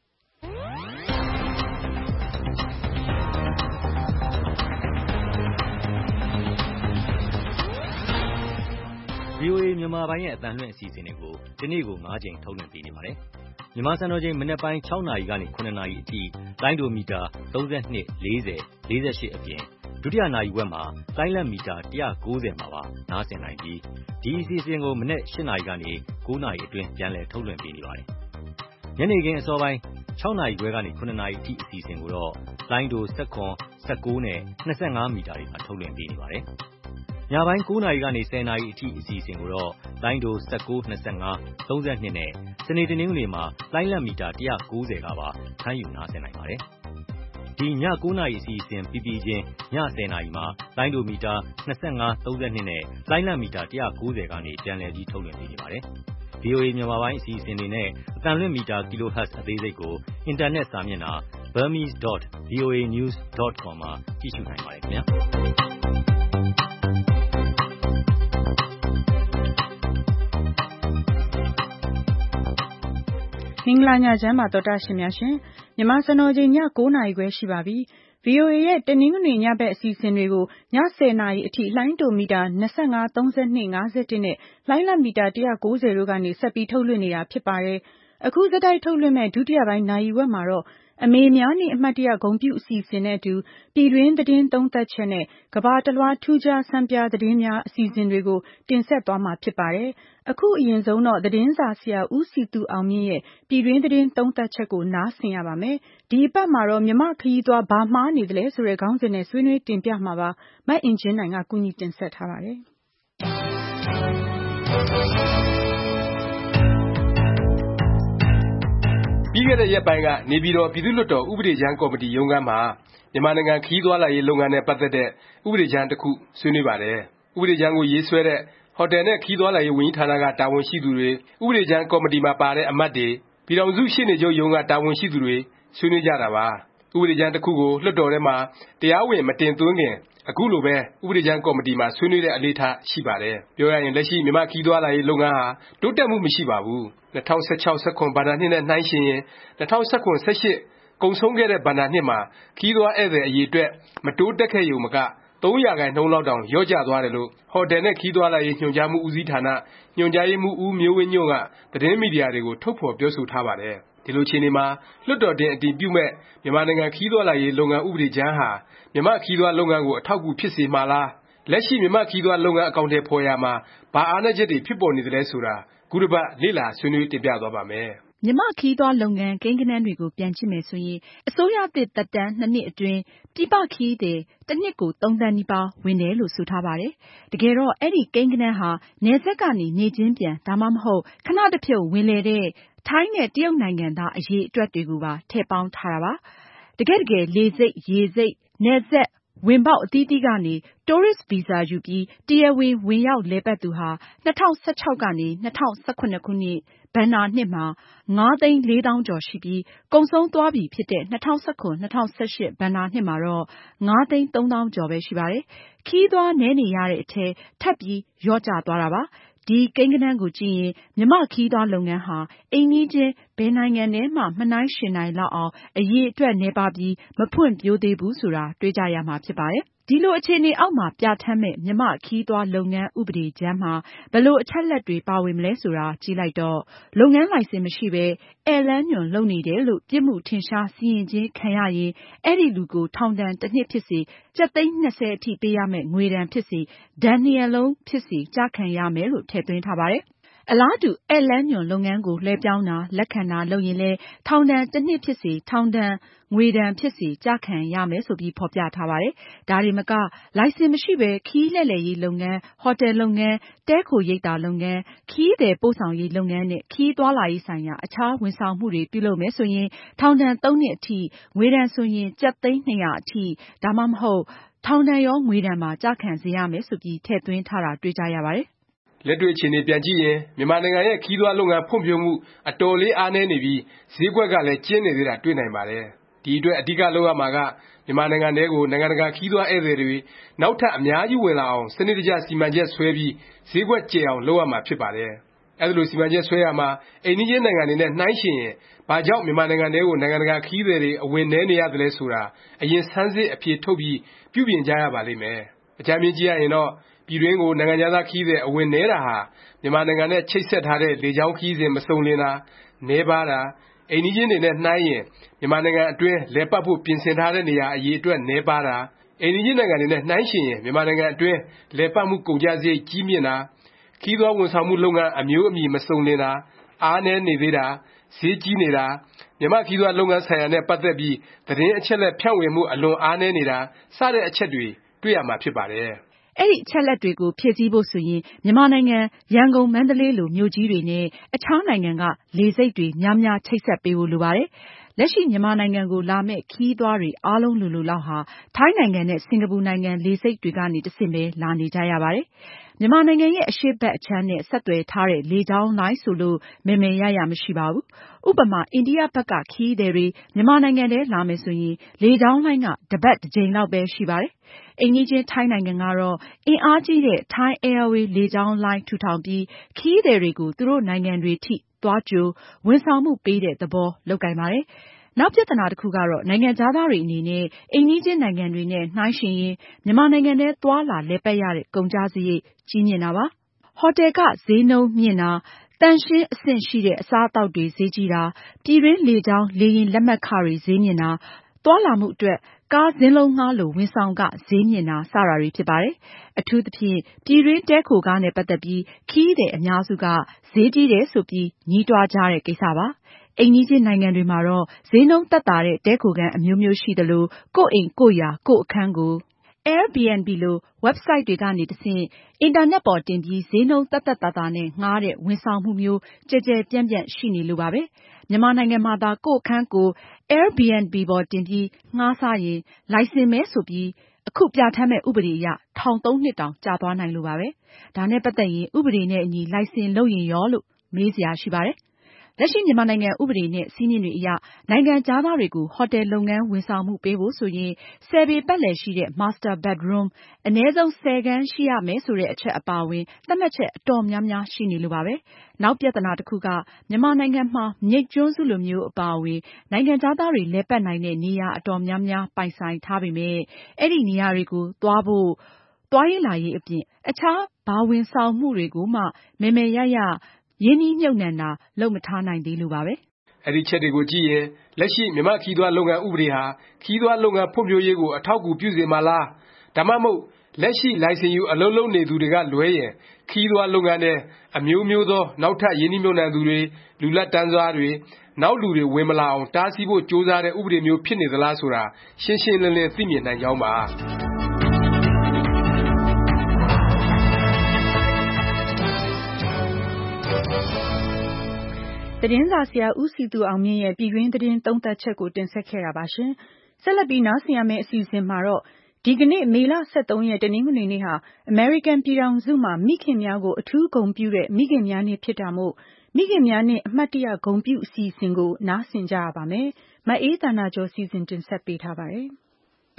ဗွီအိုအေ မြန်မာပိုင်းရဲ့အသံလွှင့်အစီအစဉ်တွေကိုဒီနေ့ကို၅ကြိမ်ထုတ်လွှင့်ပေးနေပါတယ်။မြန်မာစံတော်ချိန်မနက်ပိုင်း၆နာရီကနေ၇နာရီအထိလိုင်းဒိုမီတာ၃၂ ၄၀ ၄၈အပြင်ဒုတိယနာရီဝက်မှာလိုင်းလက်မီတာ၁၉၀မှာပါနားဆင်နိုင်ပြီးဒီအစီအစဉ်ကိုမနက်၈နာရီကနေ၉နာရီအတွင်းပြန်လည်ထုတ်လွှင့်ပေးနေပါတယ်။ညနေခင်းအစောပိုင်း၆နာရီခွဲကနေ၇နာရီအထိအစီအစဉ်ကိုတော့လိုင်းဒို၁၇ ၁၉နဲ့၂၅မီတာတွေမှာထုတ်လွှင့်ပေးနေပါတယ်။ညပိုင်း၉နာရီကနေ၁၀နာရီအထိအစီအစဉ်ကိုတော့လိုင်းဒို၁၉ ၂၅ ၃၂နဲ့စနေတနင်္ဂနွေမှာလိုင်းလက်မီတာ၁၉၀ကပါဖမ်းယူနားဆင်နိုင်ပါတယ်။ဒီည၉နာရီအစီအစဉ်ပြီးပြီးချင်းည၁၀နာရီမှာလိုင်းဒိုမီတာ၂၅ ၃၂နဲ့လိုင်းလက်မီတာ၁၉၀ကနေပြန်လည်ပြီးထုတ်လွှင့်ပေးနေပါတယ်။ဗွီအိုအေ မြန်မာပိုင်းအစီအစဉ်တွေနဲ့အသံလွှင့်မီတာကီလိုဟတ်အသေးစိတ်ကိုအင်တာနက်စာမျက်နှာ burmese dot v o a news dot com မှာကြည့်ရှုနိုင်ပါတယ်ခင်ဗျာမင်္ဂလာညချမ်းပါတော်တာရှင်များရှင်မြန်မာစံတော်ချိန်ည၉နာရီခွဲရှိပါပြီ ဗီအိုအေ ရဲ့တနင်္ဂနွေညဘက်အစီအစဉ်တွေကိုညဆယ်နာရီအထိလှိုင်းတိုမီတာ၂၅ ၃၂ ၅၁နဲ့လှိုင်းလမီတာ၁၉၀တို့ကနေဆက်ပြီးထုတ်လွှင့်နေတာဖြစ်ပါတယ်အခုစတိုက်ထုတ်လွှင့်မဲ့ဒုတိယပိုင်းနာရီဝက်မှာတော့အမေများနေ့အမှတ်တရဂုဏ်ပြုအစီအစဉ်နဲ့အတူပြည်တွင်းသတင်းသုံးသပ်ချက်နဲ့ကမ္ဘာတလွှားထူးခြားဆန်းပြသတင်းများအစီအစဉ်တွေကိုတင်ဆက်သွားမှာဖြစ်ပါတယ်အခုအရင်ဆုံးတော့သတင်းစာဆရာဦးစီသူအောင်မြင့်ရဲ့ပြည်တွင်းသတင်းသုံးသပ်ချက်ကိုနားဆင်ရပါမယ်ဒီအပတ်မှာတော့မြမခရီးသွားဘာမှားနေသလဲဆိုတဲ့ခေါင်းစဉ်နဲ့ဆွေးနွေးတင်ပြမှာပါမတ်အင်ဂျင်နိုင်ကကူညီတင်ဆက်ထားပါတယ်ပြီးခဲ့တဲ့ရက်ပိုင်းကနေပြည်တော်ပြည်သူ့လွှတ်တော်ဥပဒေကြမ်းကော်မတီရုံးခန်းမှာမြန်မာနိုင်ငံခရီးသွားလာရေးလုပ်ငန်းနဲ့ပတ်သက်တဲ့ဥပဒေကြမ်းတစ်ခုဆွေးနွေးပါတယ်။ဥပဒေကြမ်းကိုရေးဆွဲတဲ့ဟိုတယ်နဲ့ခရီးသွားလာရေးဝန်ကြီးဌာနကတာဝန်ရှိသူတွေဥပဒေကြမ်းကော်မတီမှာပါတဲ့အမတ်တွေပြည်ထောင်စုရှေ့နေချုပ်ရုံးကတာဝန်ရှိသူတွေဆွေးနွေးကြတာပါ။ဥပဒေကြမ်းတစ်ခုကိုလွှတ်တော်ထဲမှာတရားဝင်မတင်သွင်းခင်အခုလိုပဲဥပဒေကြမ်းကော်မတီမှာဆွေးနွေးတဲ့အလေးထားရှိပါတယ်။ပြောရရင်လက်ရှိမြန်မာခရီးသွားလာရေးလုပ်ငန်းဟာတိုးတက်မှုမရှိပါဘူး။၂၀၁၆ ၁၇ ဘဏ္ဍာနှစ်နဲ့နှိုင်းယှဉ်ရင်၂၀၁၇ ၁၈ ကုန်ဆုံးခဲ့တဲ့ဘဏ္ဍာနှစ်မှာခရီးသွားဧည့်သည်အရေအတွက်မတိုးတက်ခဲ့ရုံမကသုံးရာခိုင်နှုန်းလောက်တောင်လျော့ကျသွားတယ်လို့ဟော်တယ်နဲ့ခရီးသွားလာရေးညွှန်ကြားမှုဦးစီးဌာနညွှန်ကြားရေးမှူးဦးမျိုးဝင်းညွန့်ကသတင်းမီဒီယာတွေကိုထုတ်ဖော်ပြောဆိုထားပါတယ်။ဒီလိုအခြေအနေမှာလွှတ်တော်တင်အတည်ပြုမဲ့မြန်မာနိုင်ငံခရီးသွားလာရေးလုပ်ငန်းဥပဒေကြမ်းဟာမြန်မာခရီးသွားလုပ်ငန်းကိုအထောက်အကူဖြစ်စေမှာလားလက်ရှိမြန်မာခရီးသွားလုပ်ငန်းအကောင့်ထဲပေါ်ရာမှာဘာအားနည်းချက်တွေဖြစ်ပေါ်နေသလဲဆိုတာခုတစ်ပတ်လေ့လာဆွေးနွေးတင်ပြသွားပါမယ်။မြန်မာ့ခရီးသွားလုပ်ငန်းကိန်းဂဏန်းတွေကိုပြန်ကြည့်မယ်ဆိုရင်အစိုးရသစ်သက်တမ်းနှစ်နှစ်အတွင်းပြည်ပခရီးသည်တစ်နှစ်ကိုသုံးသန်းနီးပါးဝင်တယ်လို့ဆိုထားပါတယ်။တကယ်တော့အဲ့ဒီကိန်းဂဏန်းဟာနယ်စပ်ကနေနေချင်းပြန်ဒါမှမဟုတ်ခဏတစ်ဖြုတ်ဝင်လည်တဲ့ထိုင်းနဲ့တရုတ်နိုင်ငံသားအရေအတွက်တွေကိုပါထည့်ပေါင်းထားတာပါ။တကယ်တကယ်လေဆိပ်ရေဆိပ်နယ်စပ်ဝင်ပေါက်အသီးသီးကနေ Tourist Visa ယူပြီးတရားဝင်ဝင်ရောက်လည်ပတ်သူဟာ၂၀၁၆ကနေ၂၀၁၇ခုနှစ်ဘဏ္ဍာနှစ်မှာငါးသိန်းလေးသောင်းကျော်ရှိပြီးကုန်ဆုံးသွားပြီဖြစ်တဲ့၂၀၁၇ ၂၀၁၈ဘဏ္ဍာနှစ်မှာတော့ငါးသိန်းသုံးသောင်းကျော်ပဲရှိပါတယ်။ခရီးသွားနည်းနေရတဲ့အထဲထပ်ပြီးလျော့ကျသွားတာပါ။ဒီကိန်းဂဏန်းကိုကြည့်ရင်မြန်မာ့ခရီးသွားလုပ်ငန်းဟာအိမ်နီးချင်းဘယ်နိုင်ငံနဲ့မှမနှိုင်းယှဉ်နိုင်လောက်အောင်အရည်အတွက်နည်းပါးပြီးမဖွံ့ဖြိုးသေးဘူးဆိုတာတွေ့ကြရမှာဖြစ်ပါတယ်။ဒီလိုအခြေအနေအောက်မှာပြဋ္ဌာန်းမဲ့မြန်မာ့ခရီးသွားလုပ်ငန်းဥပဒေကြမ်းမှာဘယ်လိုအချက်လက်တွေပါဝင်မလဲဆိုတာကြည့်လိုက်တော့လုပ်ငန်းလိုင်စင်မရှိပဲဧည့်လမ်းညွှန်လုပ်နေတယ်လို့ပြစ်မှုထင်ရှားစီရင်ခြင်းခံရရင်အဲ့ဒီလူကိုထောင်ဒဏ်တစ်နှစ်ဖြစ်စေကျပ်သိန်း၂၀အထိပေးရမယ့်ငွေဒဏ်ဖြစ်စေဒဏ်နှစ်ရပ်လုံးဖြစ်စေကျခံရမယ်လို့ထည့်သွင်းထားပါတယ်။အလားတူဧည့်လမ်းညွှန်လုပ်ငန်းကိုလွှဲပြောင်းတာလက်ခံတာလုပ်ရင်လည်းထောင်ဒဏ်တစ်နှစ်ဖြစ်စေထောင်ဒဏ်ငွေဒဏ်ဖြစ်စေကျခံရမယ်ဆိုပြီးဖော်ပြထားပါတယ်။ဒါတွေမကလိုင်စင်မရှိပဲခရီးလှည့်လည်ရေးလုပ်ငန်းဟိုတယ်လုပ်ငန်းတည်းခိုရိပ်သာလုပ်ငန်းခရီးသည်ပို့ဆောင်ရေးလုပ်ငန်းနဲ့ခရီးသွားလာရေးဆိုင်ရာအခြားဝန်ဆောင်မှုတွေပြုလုပ်မယ်ဆိုရင်ထောင်ဒဏ်သုံးနှစ်အထိငွေဒဏ်ဆိုရင်ကျပ်သိန်းနှစ်ရာအထိဒါမှမဟုတ်ထောင်ဒဏ်ရောငွေဒဏ်ပါကျခံစေရမယ်ဆိုပြီးထည့်သွင်းထားတာတွေ့ကြရပါတယ်။လက်တွေ့အခြေအနေပြန်ကြည့်ရင်မြန်မာနိုင်ငံရဲ့ခရီးသွားလုပ်ငန်းဖွံ့ဖြိုးမှုအတော်လေးအားနည်းနေပြီးဈေးကွက်ကလည်းကျဉ်းနေသေးတာတွေ့နိုင်ပါတယ်။ဒီအတွက်အဓိကလုပ်ရမှာကမြန်မာနိုင်ငံထဲကိုနိုင်ငံတကာခရီးသွားဧည့်သည်တွေနောက်ထပ်အများကြီးဝင်လာအောင်စနစ်တကျစီမံချက်ဆွဲပြီးဈေးကွက်ကျယ်အောင်လုပ်ရမှာဖြစ်ပါတယ်။အဲဒီလိုစီမံချက်ဆွဲရမှာအိမ်နီးချင်းနိုင်ငံတွေနဲ့နှိုင်းယှဉ်ရင်ဘာကြောင့်မြန်မာနိုင်ငံထဲကိုနိုင်ငံတကာခရီးသည်တွေအဝင်နည်းနေရသလဲဆိုတာအရင်ဆန်းစစ်အဖြေထုတ်ပြီးပြုပြင်ကြရပါလိမ့်မယ်။အကြမ်းဖျင်းကြည့်ရရင်တော့ပြည်တွင်းကိုနိုင်ငံခြားသားခရီးသည်အဝင်နည်းတာဟာမြန်မာနိုင်ငံနဲ့ချိတ်ဆက်ထားတဲ့လေကြောင်းခရီးစဉ်မစုံလင်တာနည်းပါးတာအိမ်နီးချင်းတွေနဲ့နှိုင်းရင်မြန်မာနိုင်ငံအတွင်းလည်ပတ်ဖို့ပြင်ဆင်ထားတဲ့နေရာအရေအတွက်နည်းပါးတာအိမ်နီးချင်းနိုင်ငံတွေနဲ့နှိုင်းယှဉ်ရင်မြန်မာနိုင်ငံအတွင်းလည်ပတ်မှုကုန်ကျစရိတ်ကြီးမြင့်တာခရီးသွားဝန်ဆောင်မှုလုပ်ငန်းအမျိုးအမည်မစုံလင်တာအားနည်းနေသေးတာဈေးကြီးနေတာမြန်မာခရီးသွားလုပ်ငန်းဆိုင်ရာနဲ့ပတ်သက်ပြီးသတင်းအချက်အလက်ဖြန့်ဝေမှုအလွန်အားနည်းနေတာစတဲ့အချက်တွေတွေ့ရမှာဖြစ်ပါတယ်။အဲ့ဒီအချက်လက်တွေကိုဖြည့်ဆည်းဖို့ဆိုရင်မြန်မာနိုင်ငံရန်ကုန်မန္တလေးလိုမြို့ကြီးတွေနဲ့အခြားနိုင်ငံကလေဆိပ်တွေများများချိတ်ဆက်ပေးဖို့လိုပါတယ်။လက်ရှိမြန်မာနိုင်ငံကိုလာမယ့်ခရီးသွားတွေအားလုံးလိုလိုလောက်ဟာထိုင်းနိုင်ငံနဲ့စင်ကာပူနိုင်ငံလေဆိပ်တွေကနေတဆင့်ပဲလာနေကြရပါတယ်။မြန်မာနိုင်ငံရဲ့အရှေ့ဘက်အခြမ်းနဲ့ဆက်သွယ်ထားတဲ့လေကြောင်းလိုင်းဆိုလို့မယ်မယ်ရရမရှိပါဘူး။ဥပမာအိန္ဒိယဘက်ကခရီးသည်တွေမြန်မာနိုင်ငံထဲလာမယ်ဆိုရင်လေကြောင်းလိုင်းကတပတ်တစ်ကြိမ်လောက်ပဲရှိပါတယ်။အိမ်နီးချင်းထိုင်းနိုင်ငံကတော့အင်အားကြီးတဲ့ Thai Airways လေကြောင်းလိုင်းထူထောင်ပြီးခရီးသည်တွေကိုသူတို့နိုင်ငံတွေထိသွားကြိုဝန်ဆောင်မှုပေးတဲ့သဘောလုပ်ကိုင်ပါတယ်။နောက်ပြဿနာတစ်ခုကတော့နိုင်ငံခြားသားတွေအနေနဲ့အိမ်နီးချင်းနိုင်ငံတွေနဲ့နှိုင်းယှဉ်ရင်မြန်မာနိုင်ငံထဲသွားလာလည်ပတ်ရတဲ့ကုန်ကျစရိတ်ကြီးမြင့်တာပါ။ဟိုတယ်ခဈေးနှုန်းမြင့်တာသန့်ရှင်းအဆင့်ရှိတဲ့အစားအသောက်တွေဈေးကြီးတာပြည်တွင်းလေကြောင်းလေယာဉ်လက်မှတ်ခတွေဈေးမြင့်တာသွားလာမှုအတွက်ကားစင်းလုံးငှားလိုဝန်ဆောင်ခဈေးမြင့်တာစတာတွေဖြစ်ပါတယ်။အထူးသဖြင့်ပြည်တွင်းတည်းခိုကားနဲ့ပတ်သက်ပြီးခရီးသည်အများစုကဈေးကြီးတယ်ဆိုပြီးညည်းတွားကြတဲ့ကိစ္စပါ။အိမ်နီးချင်းနိုင်ငံတွေမှာတော့ဈေးနှုန်းသက်သာတဲ့တည်းခိုခန်းအမျိုးမျိုးရှိသလိုကိုယ့်အိမ်ကိုယ့်ယာကိုယ့်အခန်းကို Airbnb လို website တွေကနေတဆင့်အင်တာနက်ပေါ်တင်ပြီးဈေးနှုန်းသက်သက်သာသာနဲ့ငှားတဲ့ဝန်ဆောင်မှုမျိုးကျယ်ကျယ်ပြန့်ပြန့်ရှိနေလို့ပါပဲ။မြန်မာနိုင်ငံမှာသာကိုယ့်အခန်းကို Airbnb ပေါ်တင်ပြီးငှားစားရင်လိုင်စင်မဲ့ဆိုပြီးအခုပြဌာန်းမဲ့ဥပဒေအရထောင်သုံးနှစ်တောင်ကျသွားနိုင်လို့ပါပဲ။ဒါနဲ့ပတ်သက်ရင်ဥပဒေနဲ့အညီလိုင်စင်လုပ်ရင်ရောလို့မေးစရာရှိပါတယ်။လက်ရှိမြန်မာနိုင်ငံဥပဒေနဲ့စည်းမျဉ်းတွေအရနိုင်ငံခြားသားတွေကိုဟိုတယ်လုပ်ငန်းဝန်ဆောင်မှုပေးဖို့ဆိုရင်ဆယ်ပေပတ်လည်ရှိတဲ့ Master bedroom အနည်းဆုံးဆယ်ခန်းရှိရမယ်ဆိုတဲ့အချက်အပါအဝင်သတ်မှတ်ချက်အတော်များများရှိနေလို့ပါပဲ။နောက်ပြဿနာတစ်ခုကမြန်မာနိုင်ငံမှာမြိတ်ကျွန်းစုလိုမျိုးအပါအဝင်နိုင်ငံခြားသားတွေလည်ပတ်နိုင်တဲ့နေရာအတော်များများပိုင်ဆိုင်ထားပေမယ့်အဲ့ဒီနေရာတွေကိုသွားဖို့သွားရေးလာရေးအပြင်အခြားဘာဝန်ဆောင်မှုတွေကိုမှမယ်မယ်ရရရင်းနှီးမြှုပ်နှံတာလုပ်မထားနိုင်သေးလို့ပါပဲ။အဲဒီချက်တွေကိုကြည့်ရင်လက်ရှိမြန်မာ့ခရီးသွားလုပ်ငန်းဥပဒေဟာခရီးသွားလုပ်ငန်းဖွံ့ဖြိုးရေးကိုအထောက်အကူပြုစေမှာလားဒါမှမဟုတ်လက်ရှိလိုင်စင်ယူအလုပ်လုပ်နေသူတွေကလွဲရင်ခရီးသွားလုပ်ငန်းထဲအမျိုးမျိုးသောနောက်ထပ်ရင်းနှီးမြှုပ်နှံသူတွေလူလတ်တန်းစားတွေနောက်လူတွေဝင်မလာအောင်တားဆီးဖို့ကြိုးစားတဲ့ဥပဒေမျိုးဖြစ်နေသလားဆိုတာရှင်းရှင်းလင်းလင်းသိမြင်နိုင်ကြောင်းပါသတင်းစာဆရာဦးစီသူအောင်မြင့်ရဲ့ပြည်တွင်းသတင်းသုံးသပ်ချက်ကိုတင်ဆက်ခဲ့တာပါရှင်။ဆက်လက်ပြီးနားဆင်ရမယ့်အစီအစဉ်မှာတော့ဒီကနေ့မေလ၁၃ရက်တနင်္ဂနွေနေ့ဟာအမေရိကန်ပြည်ထောင်စုမှာမိခင်များကိုအထူးဂုဏ်ပြုတဲ့မိခင်များနေ့ဖြစ်တာမို့မိခင်များနေ့အမှတ်တရဂုဏ်ပြုအစီအစဉ်ကိုနားဆင်ကြရပါမယ်။မအေးသန္တာကျော်စီစဉ်တင်ဆက်ပေးထားပါတယ်။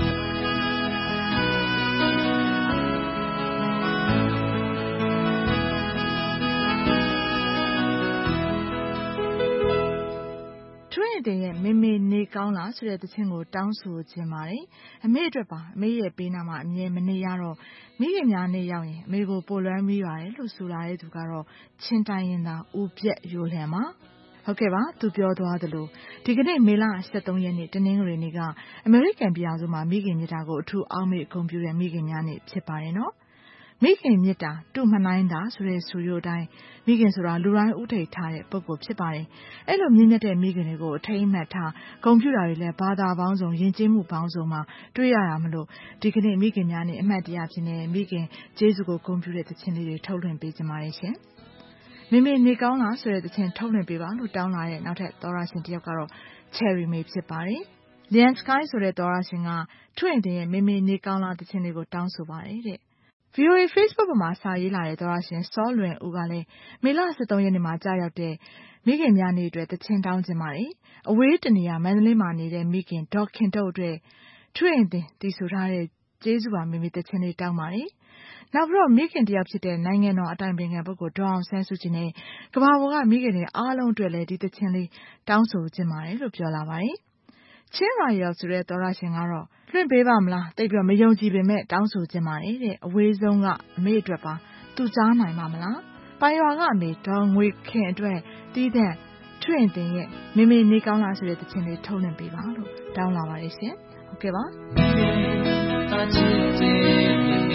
ထွေးတဲ့ရဲ့မေမေနေကောင်းလားဆိုတဲ့သချင်းကိုတောင်းဆိုခြင်းပါတယ်အမေအတွက်ပါအမေရဲ့ပေးနာမှာအမြဲမနေရတော့မိခင်များနေရောက်ရင်အမေကိုပိုလွမ်းမိပါတယ်လို့ဆိုလာတဲ့သူကတော့ချင်းတိုင်းရင်သာဦးပြက်ရိုလျံပါဟုတ်ကဲ့ပါသူပြောသွားသလိုဒီကနေ့မေလ၁၃ရက်နေ့တနင်္ဂနွေနေ့ကအမေရိကန်ပြည်ထောင်စုမှာမိခင်မြတ်တာကိုအထူးအောက်မေ့ဂုဏ်ပြုတဲ့မိခင်များနေ့ဖြစ်ပါတယ်နော်မိခင်မြတ်တာတူမနိုင်တာဆိုတဲ့ဆိုရိုးတိုင်းမိခင်ဆိုတာလူတိုင်းဥထိတ်ထားတဲ့ပုဂ္ဂိုလ်ဖြစ်ပါတယ်အဲ့လိုမြင့်မြတ်တဲ့မိခင်တွေကိုအထိတ်အမှတ်ထားဂုဏ်ပြုတာတွေလည်းဘာသာပေါင်းစုံယဉ်ကျေးမှုပေါင်းစုံမှာတွေ့ရတာမလို့ဒီကနေ့မိခင်များနေ့အမှတ်တရဖြစ်နေမိခင်ကျေးဇူးကိုဂုဏ်ပြုတဲ့သချင်းလေးတွေထုတ်လွှင့်ပေးကြပါရရှင်မိမိနေကောင်းလားဆိုတဲ့သချင်းထုတ်လွှင့်ပေးပါလို့တောင်းလာတဲ့နောက်ထပ်သောရရှင်တယောက်ကတော့ Cherry May ဖြစ်ပါတယ်Lian Sky ဆိုတဲ့သောရရှင်ကထွင့်တဲ့ရဲ့မိမိနေကောင်းလားသချင်းလေးကိုတောင်းဆိုပါတယ်တဲ့ဗီအိုအေ Facebook ပေါ်မှာစာရေးလာတဲ့သောရရှင်စောလွင်ဦးကလည်းမေလ၁၃ရက်နေ့မှာကြာရောက်တဲ့မိခင်များနေ့အတွက်သချင်းတောင်းခြင်းပါတယ်အဝေးတနေရာမန္တလေးမှာနေတဲ့မိခင်ဒေါက်ခင်တုတ်အတွက်ထွင့်တဲ့တည်ဆိုထားတဲ့ကျေးဇူးပါမိမိသချင်းလေးတောင်းပါတယ်နောက်ပြီးတော့မိခင်တယောက်ဖြစ်တဲ့နိုင်ငံတော်အတိုင်ပင်ခံပုဂ္ဂိုလ်ဒေါအောင်ဆန်းစုကြည်နဲ့ကမ္ဘာပေါ်ကမိခင်တွေအားလုံးအတွက်လည်းဒီသချင်းလေးတောင်းဆိုခြင်းပါတယ်လို့ပြောလာပါတယ်ချင်းရာယောဆိုတဲ့သောရရှင်ကတော့လွှင့်ပေးပါမလားတိတ်ပြီးမယုံကြည်ပေမဲ့တောင်းဆိုခြင်းပါတယ်တဲ့အဝေးဆုံးကအမေအတွက်ပါသူကြားနိုင်ပါမလားပိုင်ရွာကအမေဒေါ်ငွေခင်အတွက်တီးတဲ့ထွင့်တင်ရဲ့မေမေနေကောင်းလားဆိုတဲ့သချင်းလေးထုတ်လွှင့်ပေးပါလို့တောင်းလာပါတယ်ရှင်ဟုတ်ကဲ့ပါအချစ်တင်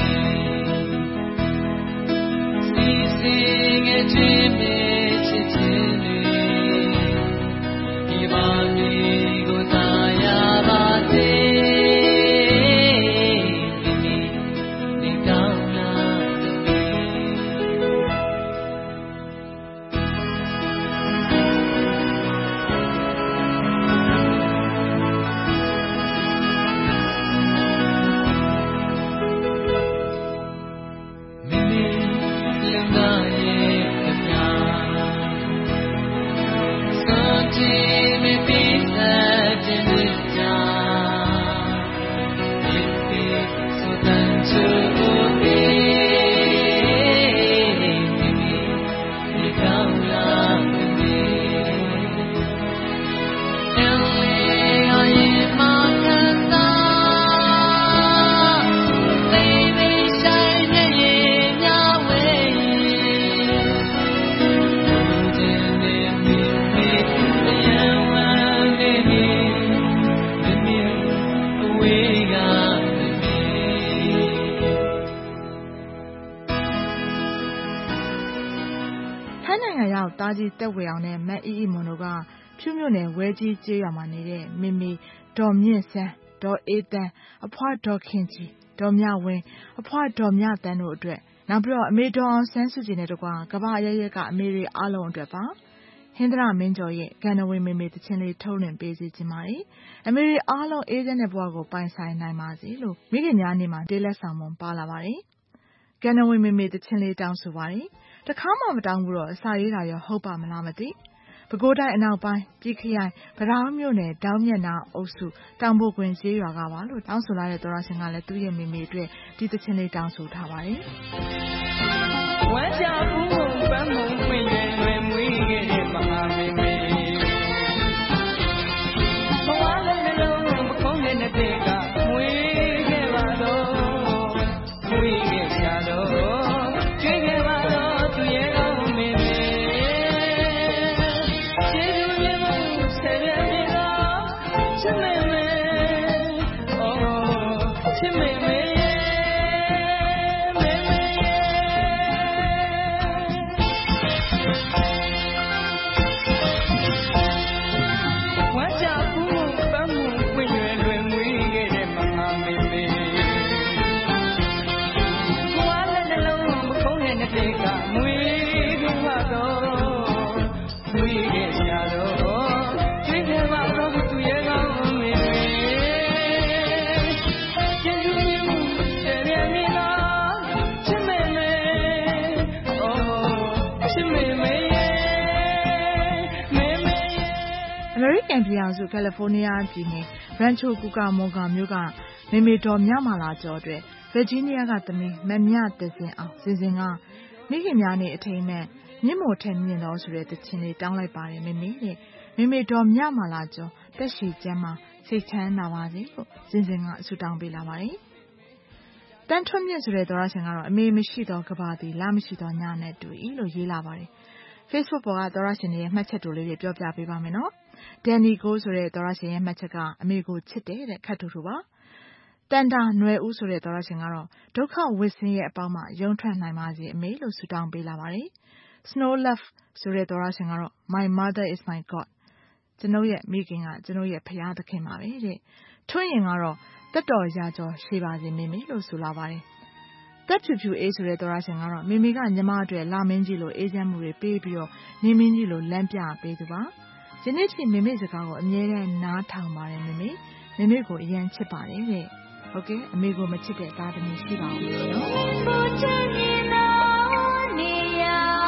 စီစီငယ်ချင်းမေချစ်ချင်းဒီပါမီကိုတာယာပါစေမကြီးတက်ဝေအောင်နဲ့မတ်အီအီမွန်တို့ကဖြူးမြို့နယ်ဝဲကြီးကျေးရွာမှာနေတဲ့မိမိဒေါ်မြင့်စန်းဒေါ်အေးတန်းအဖွားဒေါ်ခင်ကြီးဒေါ်မြဝင်းအဖွားဒေါ်မြတန်းတို့အတွက်နောက်ပြီးတော့အမေဒေါ်အောင်ဆန်းစုကြည်နဲ့တကွာကမ္ဘာရရက်ကအမေတွေအားလုံးအတွက်ပါဟင်္ဒရာမင်းကျော်ရဲ့ကန္နဝေမေမေတခြင်းလေးထုတ်လွှင့်ပေးစီခြင်းပါတယ်အမေတွေအားလုံးအေးတဲ့ဘဝကိုပိုင်ဆိုင်နိုင်ပါစေလို့မိခင်များနေ့မှာတေးလက်ဆောင်မွန်ပါလာပါတယ်ကန္နဝေမေမေတခြင်းလေးတောင်းဆိုပါတယ်တခါမှမတောင်းဘူးတော့အစာရေးတာရောဟုတ်ပါမလားမသိပဲခူးတိုင်းအနောက်ပိုင်းပြည်ခရိုင်ဗရောင်းမြို့နယ်တောင်မျက်နှာအုပ်စုတောင်ပုကွင်ကျေးရွာကပါလို့တောင်းဆိုလာတဲ့သောရရှင်ကလည်းသူ့ရဲ့မိမိအတွက်ဒီတခြင်းလေးတောင်းဆိုထားပါတယ်ဝမ်းချဘူးပန်းမုံပင်ရဲ့လွယ်မွေးခဲ့တဲ့မဟာမေမေဘဝလည်းနှလုံးမခုံးတဲ့တဲ့ကမွေးခဲ့ပါတော့မွေးခဲ့ကြတော့ကျွေးခဲ့ပါတော့သူရဲ့ကောင်းမေမေကျေးဇူးမြတ်မှုဆက်ရမြေတော့ချစ်မေမေအော်ချစ်မေမေပြည်အောင်စုကယ်လီဖိုးနီးယားပြည်နယ်ရန်ချိုကူကာမော်ဂါမြို့ကမေမေတော်မြမာလာကျော်အတွက်ဗာဂျီးနီးယားကသမီးမမြတစင်အောင်စင်စင်ကမိခင်များနေအထိမ်းမဲ့မြင့်မို့ထက်မြင့်တော်ဆိုတဲ့တခြင်းလေးတောင်းလိုက်ပါတယ်မေမေတဲ့မေမေတော်မြမာလာကျော်တက်ရှိကျမ်းမှာစိတ်ချမ်းသာပါစေလို့စင်စင်ကဆုတောင်းပေးလာပါတယ်တန်ထွန်းမြင့်ဆိုတဲ့သောရရှင်ကတော့အမေမရှိတော့ကဘာသည်လာမရှိတော့ညနဲ့တူ၏လို့ရေးလာပါတယ် Facebook ပေါ်ကသောရရှင်ရဲ့မှတ်ချက်တို့လေးတွေပြောပြပေးပါမယ်နော်ဒန်နီကိုဆိုတဲ့သောရရှင်ရဲ့မှတ်ချက်ကအမေကိုချစ်တယ်တဲ့ခတ်တူတူပါတန်တာနွယ်ဦးဆိုတဲ့သောရရှင်ကတော့ဒုက္ခဝစ်စင်းရဲ့အပေါင်းမှာရုံထွက်နိုင်ပါစေအမေလို့ဆုတောင်းပေးလာပါတယ် Snow Love ဆိုတဲ့သောရရှင်ကတော့ My mother is my God ကျွန်ုပ်ရဲ့မိခင်ကကျွန်ုပ်ရဲ့ဖခင်သခင်ပါပဲတဲ့ထွန်းရင်ကတော့တက်တော်ရာကျော်ရှိပါစေမေမေလို့ဆိုလာပါတယ်တက်ဖြူဖြူအေးဆိုတဲ့သောရရှင်ကတော့မေမေကညီမအတွက်လာမင်းကြီးလိုအေးချမ်းမှုတွေပေးပြီးတော့နေမင်းကြီးလိုလမ်းပြပေးသူပါယနေ့ထိမေမေစကားကိုအမြဲတမ်းနားထောင်ပါတယ်မေမေမေမေကိုအရင်ချစ်ပါတယ်တဲ့ဟုတ်ကဲ့အမေကိုမချစ်တဲ့သားသမီးရှိပါဦးမယ်နော်ကိုချစ်နေတော့နေရ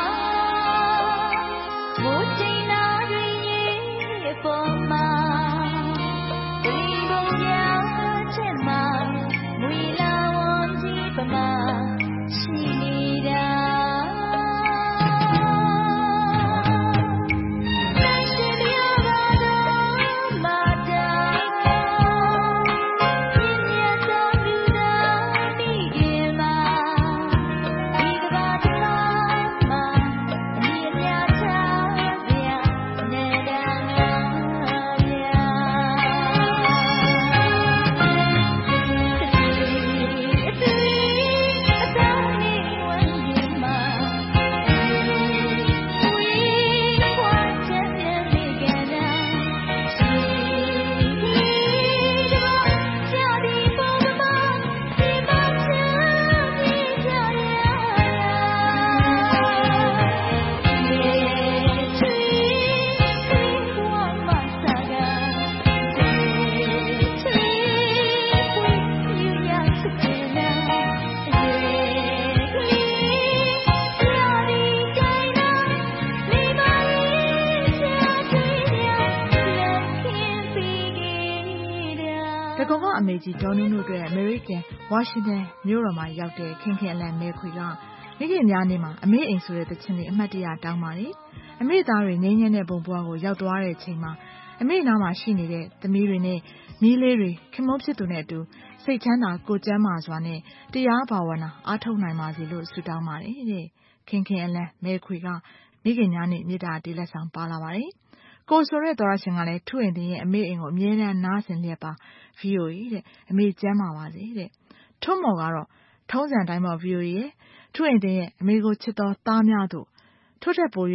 မိုးချိန်နာတွေရဲ့ပေါ်မှာဒီပုံရချစ်မှာမွေလာဝန်ကြီးပမာရှိနေတာအမေကြီးဒေါ်နုနုတို့အမေရိကန်ဝါရှင်တန်မြို့တော်မှာရောက်တဲ့ခင်ခင်အလန်မဲခွေကမိခင်များနေ့မှာအမေအိမ်ဆိုတဲ့တခြင်းလေးအမှတ်တရတောင်းပါတယ်အမေသားတွေငင်းငင်းတဲ့ဘုံဘွားကိုရောက်သွားတဲ့အချိန်မှာအမေနားမှာရှိနေတဲ့သမီးတွေနဲ့မီးလေးတွေခင်မုန်းဖြစ်သူနဲ့အတူစိတ်ချမ်းသာကိုကျမ်းမာစွာနဲ့တရားဘာဝနာအားထုတ်နိုင်ပါစေလို့ဆုတောင်းပါတယ်တဲ့ခင်ခင်အလန်မဲခွေကမိခင်များနေ့မြေတားတေးလက်ဆောင်ပါလာပါတယ်ကိုဆိုတဲ့သောရရှင်ကလည်းထုရင်တင်ရဲ့အမေအိမ်ကိုအမြဲတမ်းနားဆင်လျက်ပါ ဗီအိုအေ တဲ့အမေကျမ်းပါပါစေတဲ့ထွန်းမော်ကတော့ထုံးစံတိုင်းမှာ ဗီအိုအေ ရဲ့ထုရင်တင်ရဲ့အမေကိုချစ်တော်သားများတို့ထို့ထက်ပို၍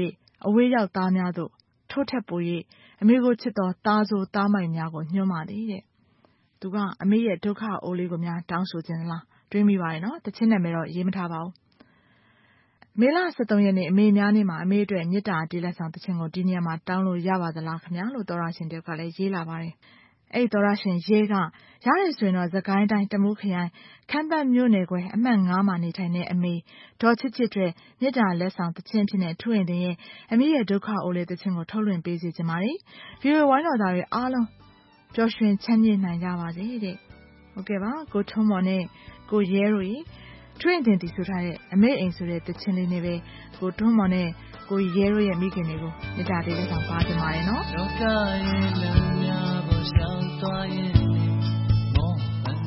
အဝေးရောက်သားများသို့ထိုးထက်ပို၍အမေကိုချစ်သောသားဆိုးသားမိုက်များကိုညွှန်းပါသည်တဲ့သူကအမေရဲ့ဒုက္ခအိုလေးကိုများတောင်းဆိုခြင်းလားတွေးမိပါတယ်နော်တချင်းနာမည်တော့ရေးမထားပါဘူးမေလဆယ်သုံးရက်နေ့အမေများနေ့မှာအမေအတွက်မေတ္တာတေးလက်ဆောင်တခြင်းကိုဒီနေရာမှာတောင်းလို့ရပါသလားခင်ဗျာလို့သောရရှင်တယောက်ကလည်းရေးလာပါတယ်အဲ့သောရရှင်ရေးကရရဆိုရင်တော့သခိုင်းတိုင်းတမူးခရိုင်ခမ်းပတ်မြို့နယ်ကွယ်အမှတ်ငါးမှာနေထိုင်တဲ့အမေဒေါ်ချစ်ချစ်တွေမေတ္တာလက်ဆောင်တခြင်းဖြစ်တဲ့ထူရင်တင်ရဲ့အမေရဲ့ဒုက္ခအိုလေးတခြင်းကိုထုတ်လွှင့်ပေးစီခြင်းပါတယ်ဗီအိုအေဝိုင်းတော်သားတွေအားလုံးပျော်ရွှင်ချမ်းမြေ့နိုင်ကြပါစေတဲ့ဟုတ်ကဲ့ပါကိုထုံးမော်နဲ့ကိုရဲတို့ရေထူရင်တင်တည်ဆိုထားတဲ့အမေအိမ်ဆိုတဲ့တခြင်းလေးနဲ့ပဲကိုထုံးမော်နဲ့ကိုရဲတို့ရဲ့မိခင်တွေကိုမေတ္တာတေးလက်ဆောင်ပါကြပါရနော်ဒုက္ခရဲ့လုံးများပေါ်ရှောင်သွားရင်မောပန်း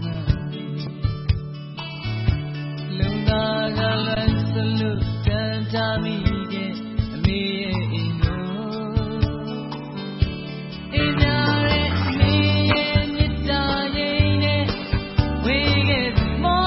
လုံသာကလည်းစလူတန်တာမိတဲ့အမေရဲ့အိမ်တို့အင်းများရဲ့အမေရဲ့မြတ်တာရင်နဲ့ဝေးခဲ့မော